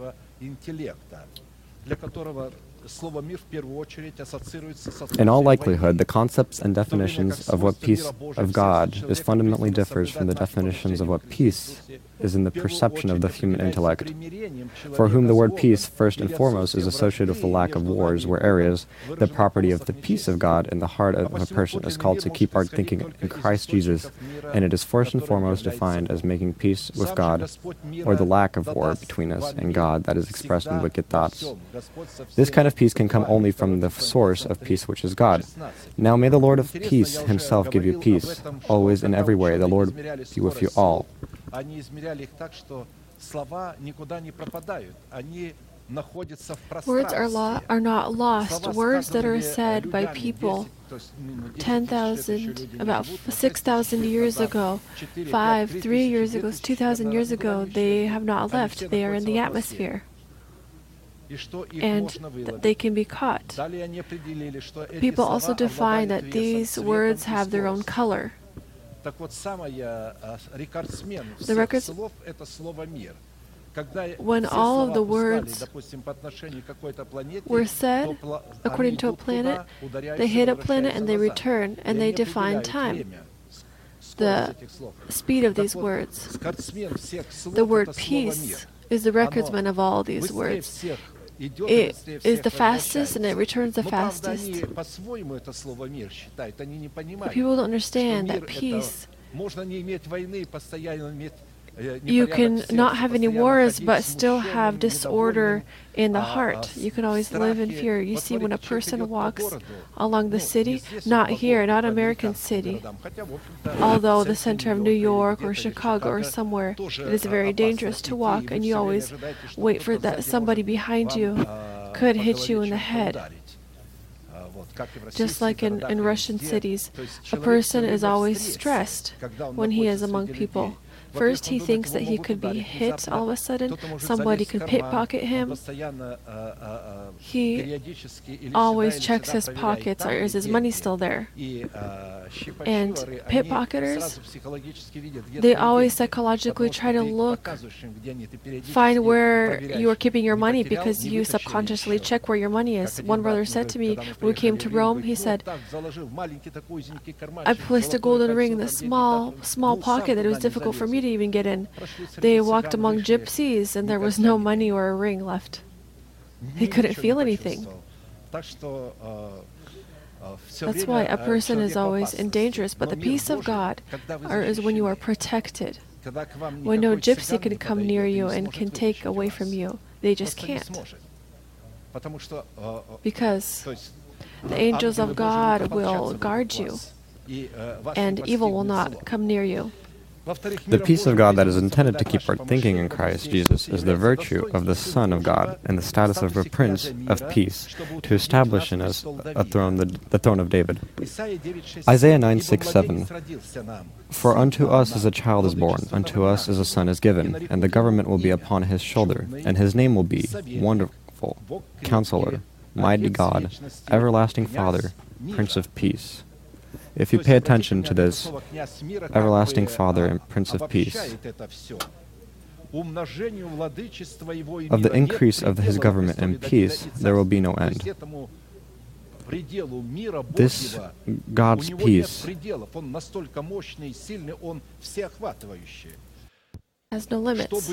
In all likelihood, the concepts and definitions of what peace of God is fundamentally differs from the definitions of what peace is in the perception of the human intellect, for whom the word peace, first and foremost, is associated with the lack of wars, whereas the property of the peace of God in the heart of a person is called to keep our thinking in Christ Jesus, and it is first and foremost defined as making peace with God, or the lack of war between us and God that is expressed in wicked thoughts. This kind of peace can come only from the source of peace, which is God. Now may the Lord of peace himself give you peace, always and every way. The Lord be with you all. Words are not lost. Words that are said by people 10,000, about 6,000 years ago, 3 years ago, 2,000 years ago, they have not left. They are in the atmosphere. And they can be caught. People also define that these words have their own color. The records, when all of the words were said according to a planet, they hit a planet and they return, and they define time. The speed of these words. The word peace is the recordsman of all these words. It is the fastest and it returns the fastest. People don't understand that peace, you can not have any wars but still have disorder in the heart. You can always live in fear. You see, when a person walks along the city, not here, not American city, although the center of New York or Chicago or somewhere, it is very dangerous to walk, and you always wait for that somebody behind you could hit you in the head. Just like in Russian cities, a person is always stressed when he is among people. First, he thinks that he could be hit all of a sudden. Somebody could pickpocket him. He always checks his pockets, or is his money still there? And pickpocketers, they always psychologically try to find where you are keeping your money, because you subconsciously check where your money is. One brother said to me, when we came to Rome, he said, I placed a golden ring in the small pocket that it was difficult for me to even get in. They walked among gypsies, and there was no money or a ring left. They couldn't feel anything. That's why a person is always in danger. But the peace of God is when you are protected. When no gypsy can come near you and can take away from you. They just can't. because the angels of God will guard you, and evil will not come near you. The peace of God that is intended to keep our thinking in Christ Jesus is the virtue of the Son of God and the status of a Prince of Peace, to establish in us a throne, the throne of David. Isaiah 9:6-7. For unto us is a child is born, unto us is a son is given, and the government will be upon his shoulder, and his name will be Wonderful, Counselor, Mighty God, Everlasting Father, Prince of Peace. If you pay attention to this, Everlasting Father and Prince of Peace, of the increase of his government and peace, there will be no end. This God's peace Has no limits.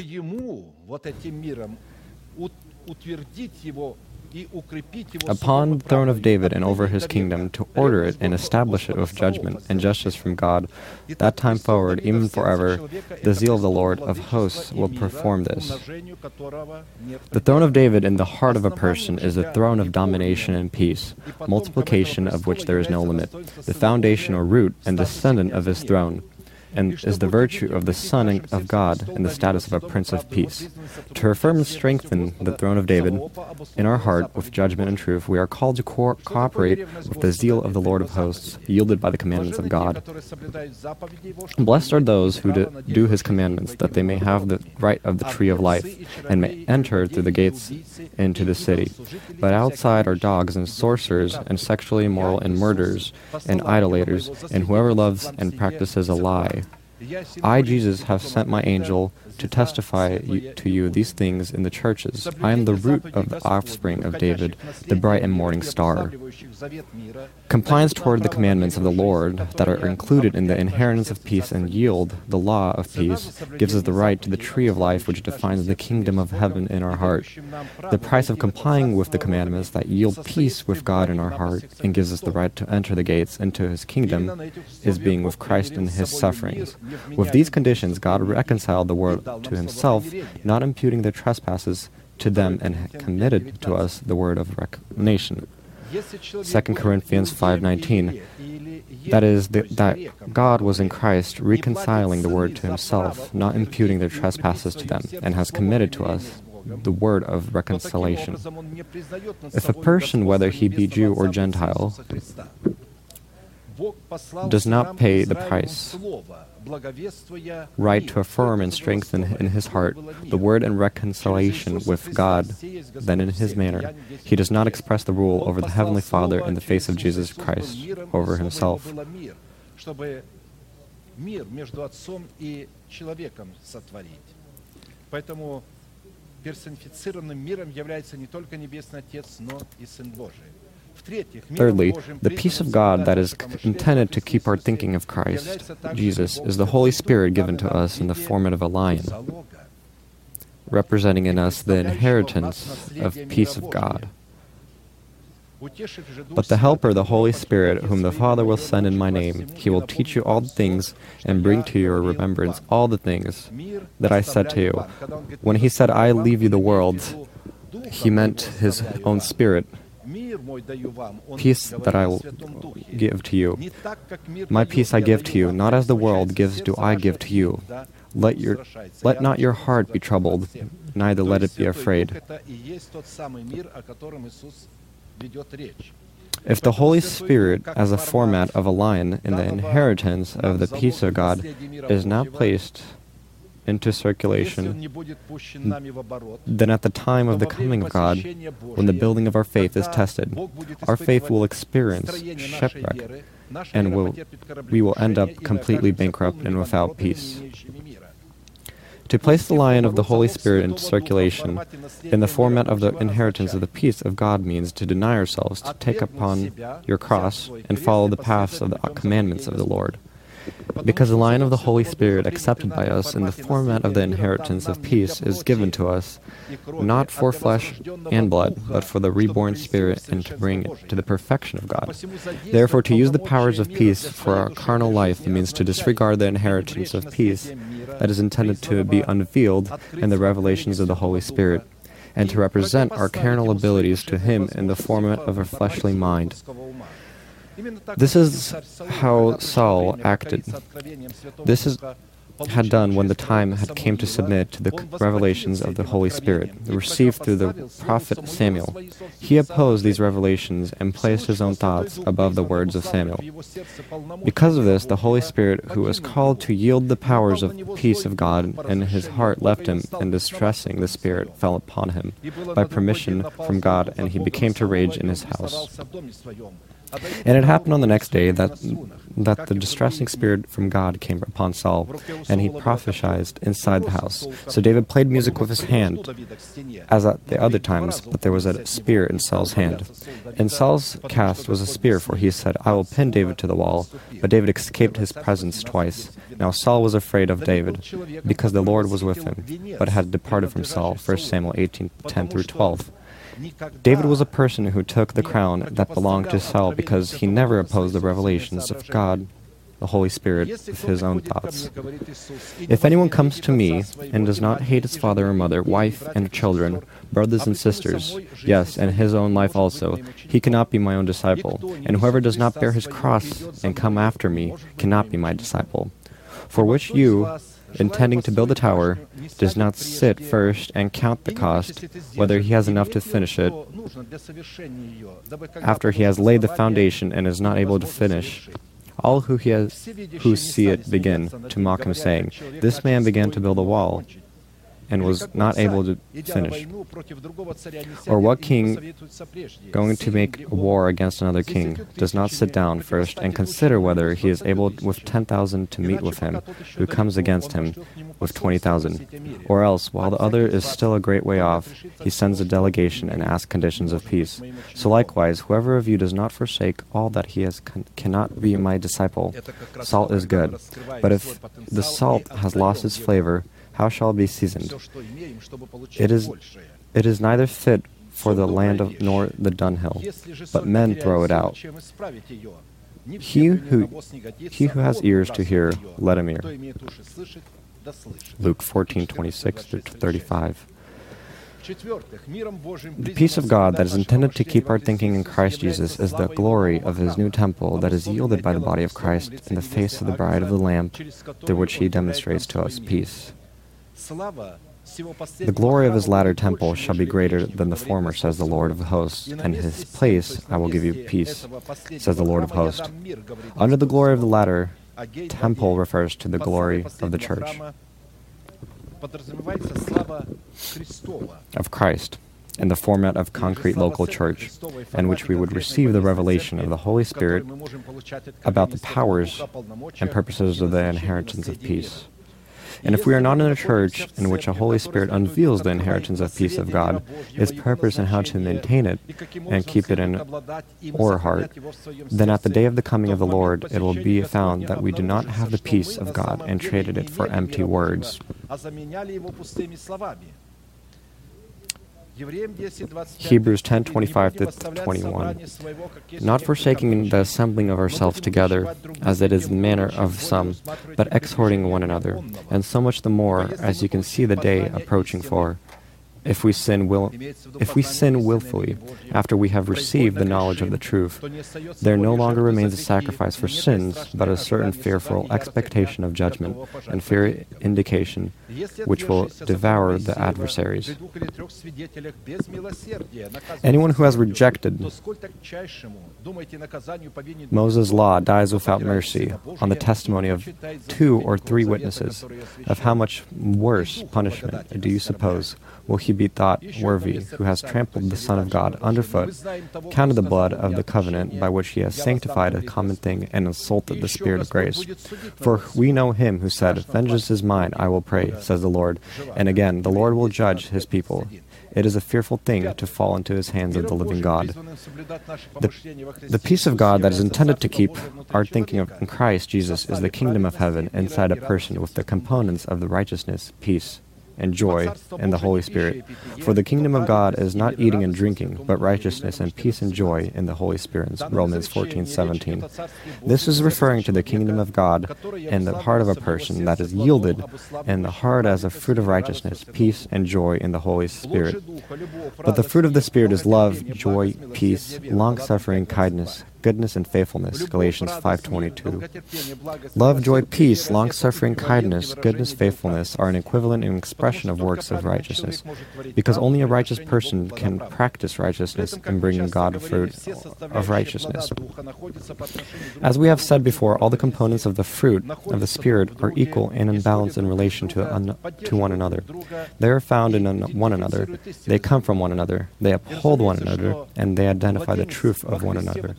upon the throne of David and over his kingdom, to order it and establish it with judgment and justice from God, that time forward, even forever, the zeal of the Lord of hosts will perform this. The throne of David in the heart of a person is a throne of domination and peace, multiplication of which there is no limit, the foundation or root and descendant of his throne, and is the virtue of the Son of God in the status of a Prince of Peace. To affirm and strengthen the throne of David in our heart with judgment and truth, we are called to cooperate with the zeal of the Lord of hosts, yielded by the commandments of God. Blessed are those who do his commandments, that they may have the right of the tree of life, and may enter through the gates into the city. But outside are dogs and sorcerers, and sexually immoral, and murderers, and idolaters, and whoever loves and practices a lie. I, Jesus, have sent my angel to testify to you these things in the churches. I am the root of the offspring of David, the bright and morning star. Compliance toward the commandments of the Lord that are included in the inheritance of peace and yield the law of peace gives us the right to the tree of life, which defines the kingdom of heaven in our heart. The price of complying with the commandments that yield peace with God in our heart and gives us the right to enter the gates into his kingdom is being with Christ in his sufferings. With these conditions, God reconciled the world to himself, not imputing their trespasses to them, and committed to us the word of recognition. 2 Corinthians 5:19. That is, that God was in Christ reconciling the world to himself, not imputing their trespasses to them, and has committed to us the word of reconciliation. If a person, whether he be Jew or Gentile, does not pay the price, right to affirm and strengthen in his heart the word and reconciliation with God, then in his manner he does not express the rule over the Heavenly Father in the face of Jesus Christ over himself. Thirdly, the peace of God that is intended to keep our thinking of Christ, Jesus, is the Holy Spirit given to us in the form of a lion, representing in us the inheritance of peace of God. But the Helper, the Holy Spirit, whom the Father will send in my name, he will teach you all things and bring to your remembrance all the things that I said to you. When he said, I leave you the world, he meant his own Spirit. Peace that I will give to you. My peace I give to you, not as the world gives do I give to you. Let not your heart be troubled, neither let it be afraid. If the Holy Spirit, as a format of a lion in the inheritance of the peace of God, is now placed into circulation, then at the time of the coming of God, when the building of our faith is tested, our faith will experience shipwreck, and we will end up completely bankrupt and without peace. To place the lion of the Holy Spirit into circulation in the format of the inheritance of the peace of God means to deny ourselves, to take upon your cross, and follow the paths of the commandments of the Lord. Because the lion of the Holy Spirit accepted by us in the format of the inheritance of peace is given to us, not for flesh and blood, but for the reborn spirit, and to bring it to the perfection of God. Therefore, to use the powers of peace for our carnal life means to disregard the inheritance of peace that is intended to be unveiled in the revelations of the Holy Spirit. and to represent our carnal abilities to Him in the format of a fleshly mind. This is how Saul acted. This had done when the time had came to submit to the revelations of the Holy Spirit, received through the prophet Samuel. He opposed these revelations and placed his own thoughts above the words of Samuel. Because of this, the Holy Spirit, who was called to yield the powers of peace of God, and his heart left him, and distressing the Spirit fell upon him by permission from God, and he became to rage in his house. And it happened on the next day that the distressing spirit from God came upon Saul, and he prophesied inside the house. So David played music with his hand, as at the other times, but there was a spear in Saul's hand. And Saul's cast was a spear, for he said, I will pin David to the wall. But David escaped his presence twice. Now Saul was afraid of David, because the Lord was with him, but had departed from Saul. 1 Samuel 18:10-12. David was a person who took the crown that belonged to Saul because he never opposed the revelations of God, the Holy Spirit, with his own thoughts. If anyone comes to me and does not hate his father or mother, wife and children, brothers and sisters, yes, and his own life also, he cannot be my own disciple. And whoever does not bear his cross and come after me cannot be my disciple. For which you, intending to build a tower, does not sit first and count the cost, whether he has enough to finish it, after he has laid the foundation and is not able to finish. All who see it begin to mock him, saying, This man began to build a wall, and was not able to finish. Or what king, going to make war against another king, does not sit down first and consider whether he is able with 10,000 to meet with him who comes against him with 20,000? Or else, while the other is still a great way off, he sends a delegation and asks conditions of peace. So likewise, whoever of you does not forsake all that he has cannot be my disciple. Salt is good, but if the salt has lost its flavor, how shall it be seasoned? It is neither fit for the land nor the dunghill, but men throw it out. He who has ears to hear, let him hear. Luke 14:26-35. The peace of God that is intended to keep our thinking in Christ Jesus is the glory of His new temple that is yielded by the body of Christ in the face of the bride of the Lamb, through which He demonstrates to us peace. The glory of His latter temple shall be greater than the former, says the Lord of hosts, and His place I will give you peace, says the Lord of hosts. Under the glory of the latter temple refers to the glory of the church, of Christ, in the format of concrete local church, in which we would receive the revelation of the Holy Spirit about the powers and purposes of the inheritance of peace. And if we are not in a church in which a Holy Spirit unveils the inheritance of peace of God, His purpose and how to maintain it and keep it in our heart, then at the day of the coming of the Lord it will be found that we do not have the peace of God and traded it for empty words. Hebrews 10:25-21. Not forsaking the assembling of ourselves together, as it is the manner of some, but exhorting one another, and so much the more as you can see the day approaching. For if we sin willfully after we have received the knowledge of the truth, there no longer remains a sacrifice for sins, but a certain fearful expectation of judgment and fear indication, which will devour the adversaries. Anyone who has rejected Moses' law dies without mercy on the testimony of 2 or 3 witnesses. Of how much worse punishment do you suppose will he be thought worthy who has trampled the Son of God underfoot, counted the blood of the covenant by which he has sanctified a common thing, and insulted the Spirit of grace? For we know him who said, Vengeance is mine, I will pray, says the Lord. And again, the Lord will judge His people. It is a fearful thing to fall into His hands of the living God. The peace of God that is intended to keep our thinking in Christ Jesus is the kingdom of heaven inside a person with the components of the righteousness, peace, and joy in the Holy Spirit. For the kingdom of God is not eating and drinking, but righteousness and peace and joy in the Holy Spirit. Romans 14:17. This is referring to the kingdom of God in the heart of a person that is yielded, and the heart as a fruit of righteousness, peace, and joy in the Holy Spirit. But the fruit of the Spirit is love, joy, peace, long-suffering, kindness, goodness, and faithfulness. Galatians 5:22. Love, joy, peace, long-suffering, kindness, goodness, faithfulness are an equivalent and expression of works of righteousness, because only a righteous person can practice righteousness and bring God fruit of righteousness. As we have said before, all the components of the fruit of the Spirit are equal and in balance in relation to one another. They are found in one another, they come from one another, they uphold one another, and they identify the truth of one another.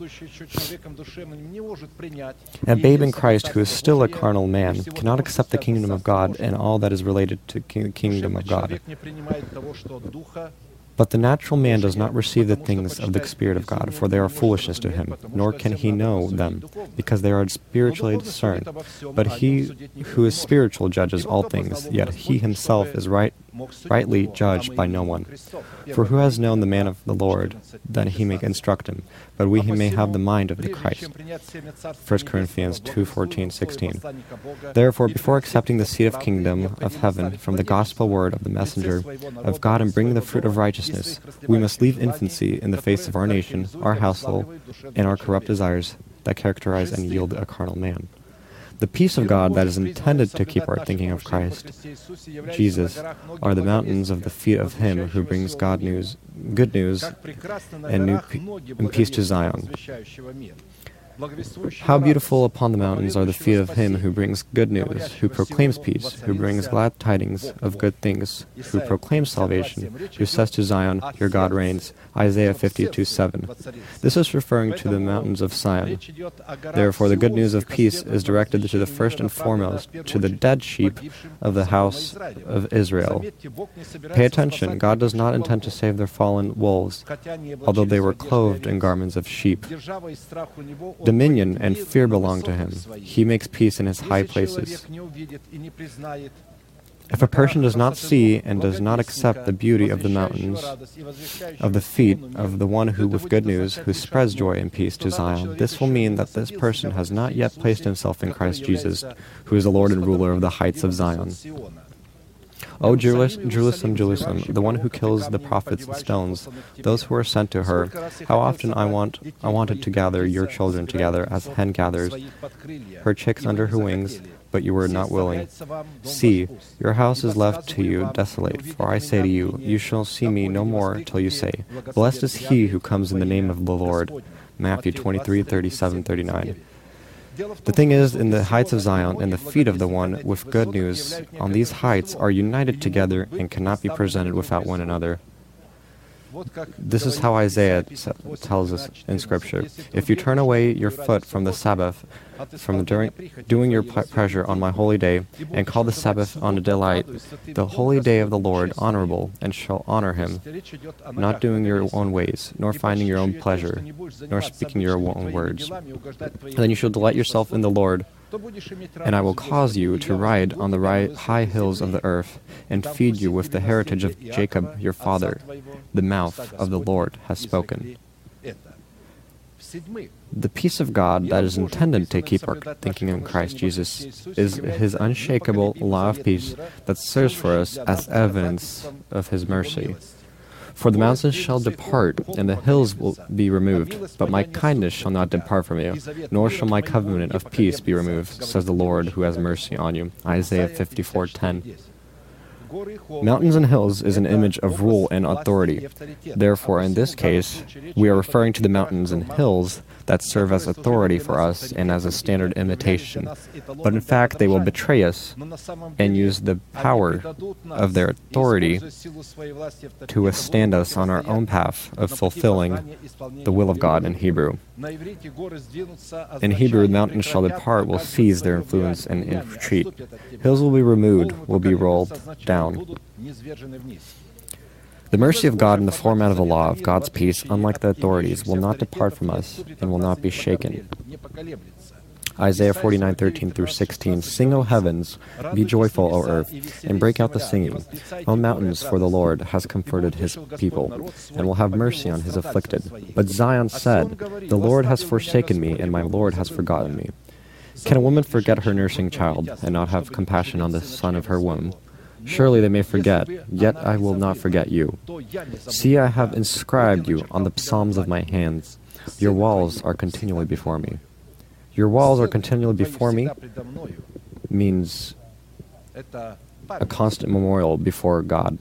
A babe in Christ who is still a carnal man cannot accept the kingdom of God and all that is related to the kingdom of God. But the natural man does not receive the things of the Spirit of God, for they are foolishness to him, nor can he know them, because they are spiritually discerned. But he who is spiritual judges all things, yet he himself is rightly judged by no one. For who has known the man of the Lord, that he may instruct him? But we may have the mind of the Christ. 1 Corinthians 2:14-16. Therefore, before accepting the seed of kingdom of heaven from the gospel word of the messenger of God and bringing the fruit of righteousness, we must leave infancy in the face of our nation, our household, and our corrupt desires that characterize and yield a carnal man. The peace of God that is intended to keep our thinking of Christ, Jesus, are the mountains of the feet of him who brings good news, and peace to Zion. How beautiful upon the mountains are the feet of him who brings good news, who proclaims peace, who brings glad tidings of good things, who proclaims salvation, who says to Zion, your God reigns. Isaiah 52:7. This is referring to the mountains of Zion. Therefore, the good news of peace is directed to the first and foremost, to the dead sheep of the house of Israel. Pay attention, God does not intend to save their fallen wolves, although they were clothed in garments of sheep. Dominion and fear belong to him. He makes peace in his high places. If a person does not see and does not accept the beauty of the mountains, of the feet of the one who with good news, who spreads joy and peace to Zion, this will mean that this person has not yet placed himself in Christ Jesus, who is the Lord and ruler of the heights of Zion. O Jerusalem, Jerusalem, the one who kills the prophets with stones, those who are sent to her, how often I wanted to gather your children together as hen gathers her chicks under her wings, but you were not willing. See, your house is left to you desolate, for I say to you, you shall see me no more till you say, blessed is he who comes in the name of the Lord. Matthew 23:37-39. The thing is, in the heights of Zion and the feet of the one with good news on these heights are united together and cannot be presented without one another. This is how Isaiah tells us in Scripture. If you turn away your foot from the Sabbath, from doing your pleasure on my holy day, and call the Sabbath on a delight, the holy day of the Lord honorable, and shall honor him, not doing your own ways, nor finding your own pleasure, nor speaking your own words. Then you shall delight yourself in the Lord, and I will cause you to ride on the high hills of the earth, and feed you with the heritage of Jacob your father. The mouth of the Lord has spoken. The peace of God that is intended to keep our thinking in Christ Jesus is his unshakable law of peace that serves for us as evidence of his mercy. For the mountains shall depart, and the hills will be removed, but my kindness shall not depart from you, nor shall my covenant of peace be removed, says the Lord who has mercy on you. Isaiah 54:10. Mountains and hills is an image of rule and authority. Therefore, in this case, we are referring to the mountains and hills that serve as authority for us and as a standard imitation. But in fact, they will betray us and use the power of their authority to withstand us on our own path of fulfilling the will of God in Hebrew. In Hebrew, mountains shall depart, will cease their influence and retreat. Hills will be removed, will be rolled down. The mercy of God in the format of the law of God's peace, unlike the authorities, will not depart from us and will not be shaken. Isaiah 49:13 through 16. Sing, O heavens, be joyful, O earth, and break out the singing. O mountains, for the Lord has comforted his people, and will have mercy on his afflicted. But Zion said, the Lord has forsaken me, and my Lord has forgotten me. Can a woman forget her nursing child, and not have compassion on the son of her womb? Surely they may forget, yet I will not forget you. See, I have inscribed you on the psalms of my hands. Your walls are continually before me. Your walls are continually before me means a constant memorial before God.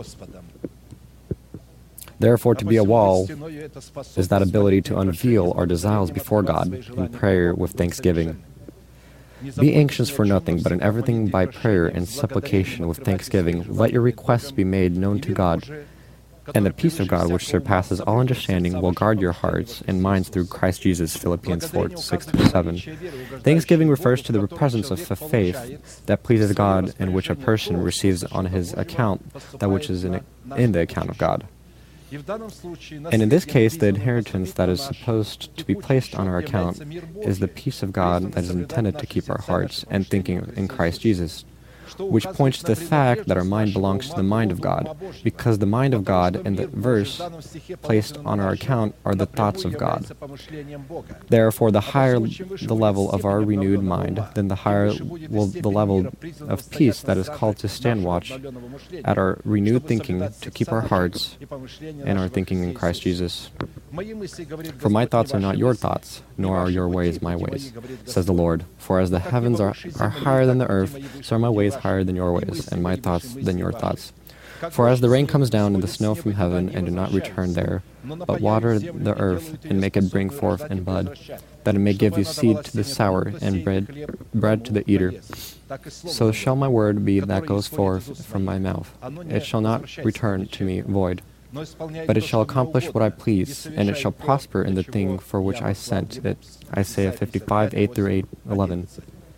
Therefore, to be a wall is that ability to unveil our desires before God in prayer with thanksgiving. Be anxious for nothing, but in everything by prayer and supplication with thanksgiving, let your requests be made known to God. And the peace of God, which surpasses all understanding, will guard your hearts and minds through Christ Jesus, Philippians 4:6-7. Thanksgiving refers to the presence of faith that pleases God and which a person receives on his account, that which is in the account of God. And in this case, the inheritance that is supposed to be placed on our account is the peace of God that is intended to keep our hearts and thinking in Christ Jesus, which points to the fact that our mind belongs to the mind of God, because the mind of God in the verse placed on our account are the thoughts of God. Therefore, the higher the level of our renewed mind, then the higher will the level of peace that is called to stand watch at our renewed thinking to keep our hearts and our thinking in Christ Jesus. For my thoughts are not your thoughts, nor are your ways my ways, says the Lord. For as the heavens are higher than the earth, so are my ways higher than your ways, and my thoughts than your thoughts. For as the rain comes down and the snow from heaven, and do not return there, but water the earth, and make it bring forth and bud, that it may give you seed to the sower, and bread to the eater, so shall my word be that goes forth from my mouth. It shall not return to me void, but it shall accomplish what I please, and it shall prosper in the thing for which I sent it. Isaiah 55:8-11.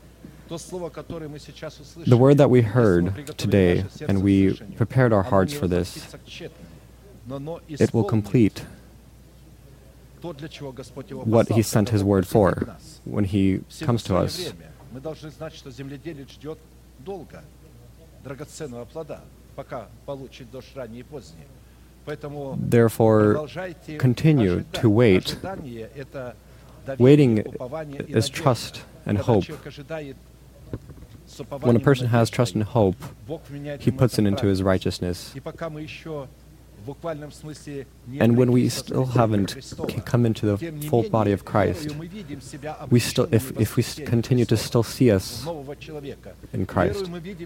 The word that we heard today, and we prepared our hearts for this, it will complete what He sent His word for when He comes to us. Therefore, continue to wait. Waiting is trust and hope. When a person has trust and hope, he puts it into his righteousness. And when we still haven't come into the full body of Christ, we still, if we continue to still see us in Christ,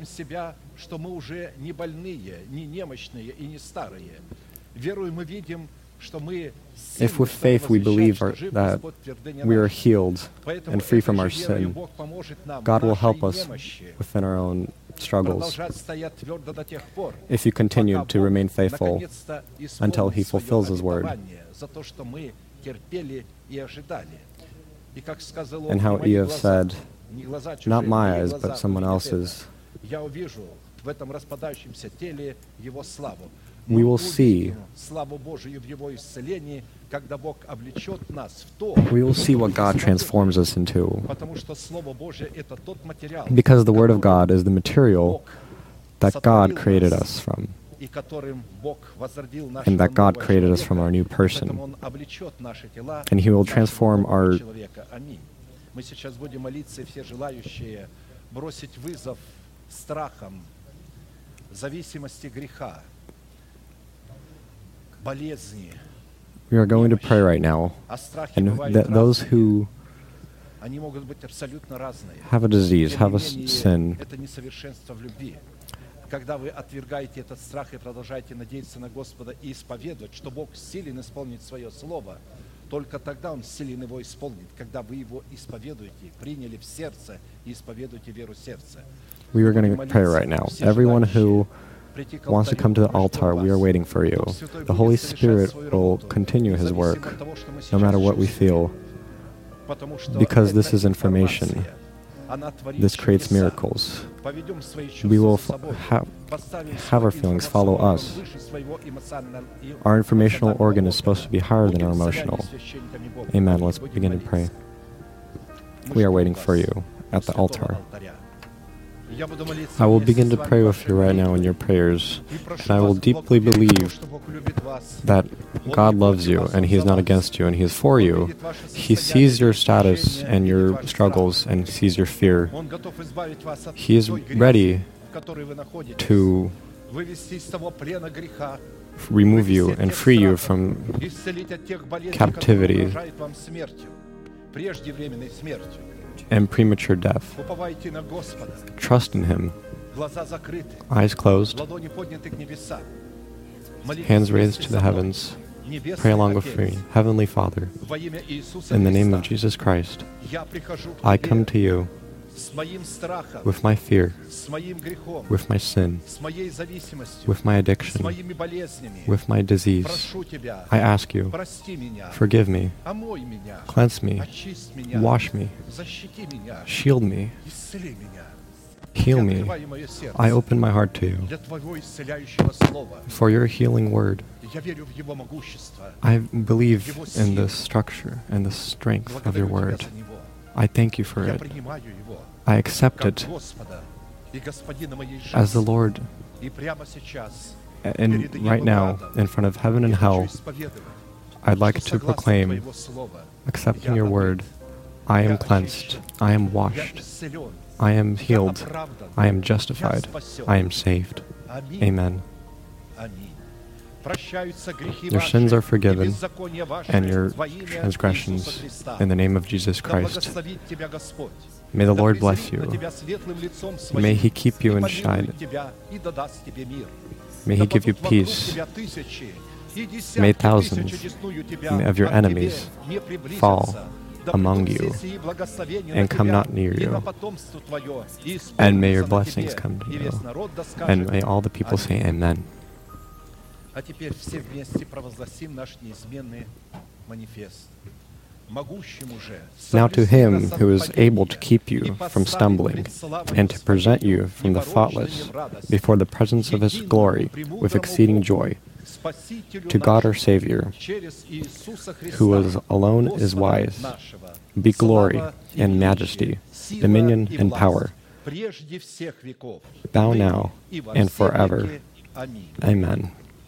if with faith we believe that we are healed and free from our sin, God will help us within our own struggles if you continue to remain faithful until He fulfills His word. And how Eve said, not my eyes, but someone else's. We will see what God transforms us into, because the Word of God is the material that God created us from, and that God created us from our new person, and He will transform our We are going to pray right now, and those who have a disease, have a sin, когда вы отвергаете этот страх и продолжаете надеяться на Господа и исповедовать, что Бог силен исполнить свое слово, только тогда Он силен его исполнит, когда вы его исповедуете, приняли в сердце и исповедуете веру сердца. We are going to pray right now. Everyone who wants to come to the altar, we are waiting for you. The Holy Spirit will continue His work, no matter what we feel, because this is information. This creates miracles. We will have our feelings follow us. Our informational organ is supposed to be higher than our emotional. Amen. Let's begin to pray. We are waiting for you at the altar. I will begin to pray with you right now in your prayers, and I will deeply believe that God loves you, and He is not against you, and He is for you. He sees your status and your struggles, and sees your fear. He is ready to remove you and free you from captivity and premature death. Trust in Him. Eyes closed, hands raised to the heavens. Pray along with me. Heavenly Father, in the name of Jesus Christ, I come to you with my fear, with my sin, with my addiction, with my disease. I ask you, forgive me, cleanse me, wash me, shield me, heal me. I open my heart to you for your healing word. I believe in the structure and the strength of your word. I thank you for it. I accept it as the Lord. And right now, in front of heaven and hell, I'd like to proclaim, accepting your word, I am cleansed, I am washed, I am healed, I am justified, I am saved. Amen. Your sins are forgiven, and your transgressions, in the name of Jesus Christ. May the Lord bless you. May He keep you and shine. May He give you peace. May thousands of your enemies fall among you and come not near you. And may your blessings come to you. And may all the people say Amen. А теперь все вместе провозгласим наш неизменный манифест. Now to Him who is able to keep you from stumbling and to present you from the faultless before the presence of His glory with exceeding joy, to God our Savior, who alone is wise, be glory and majesty, dominion and power, bow now and forever. Amen.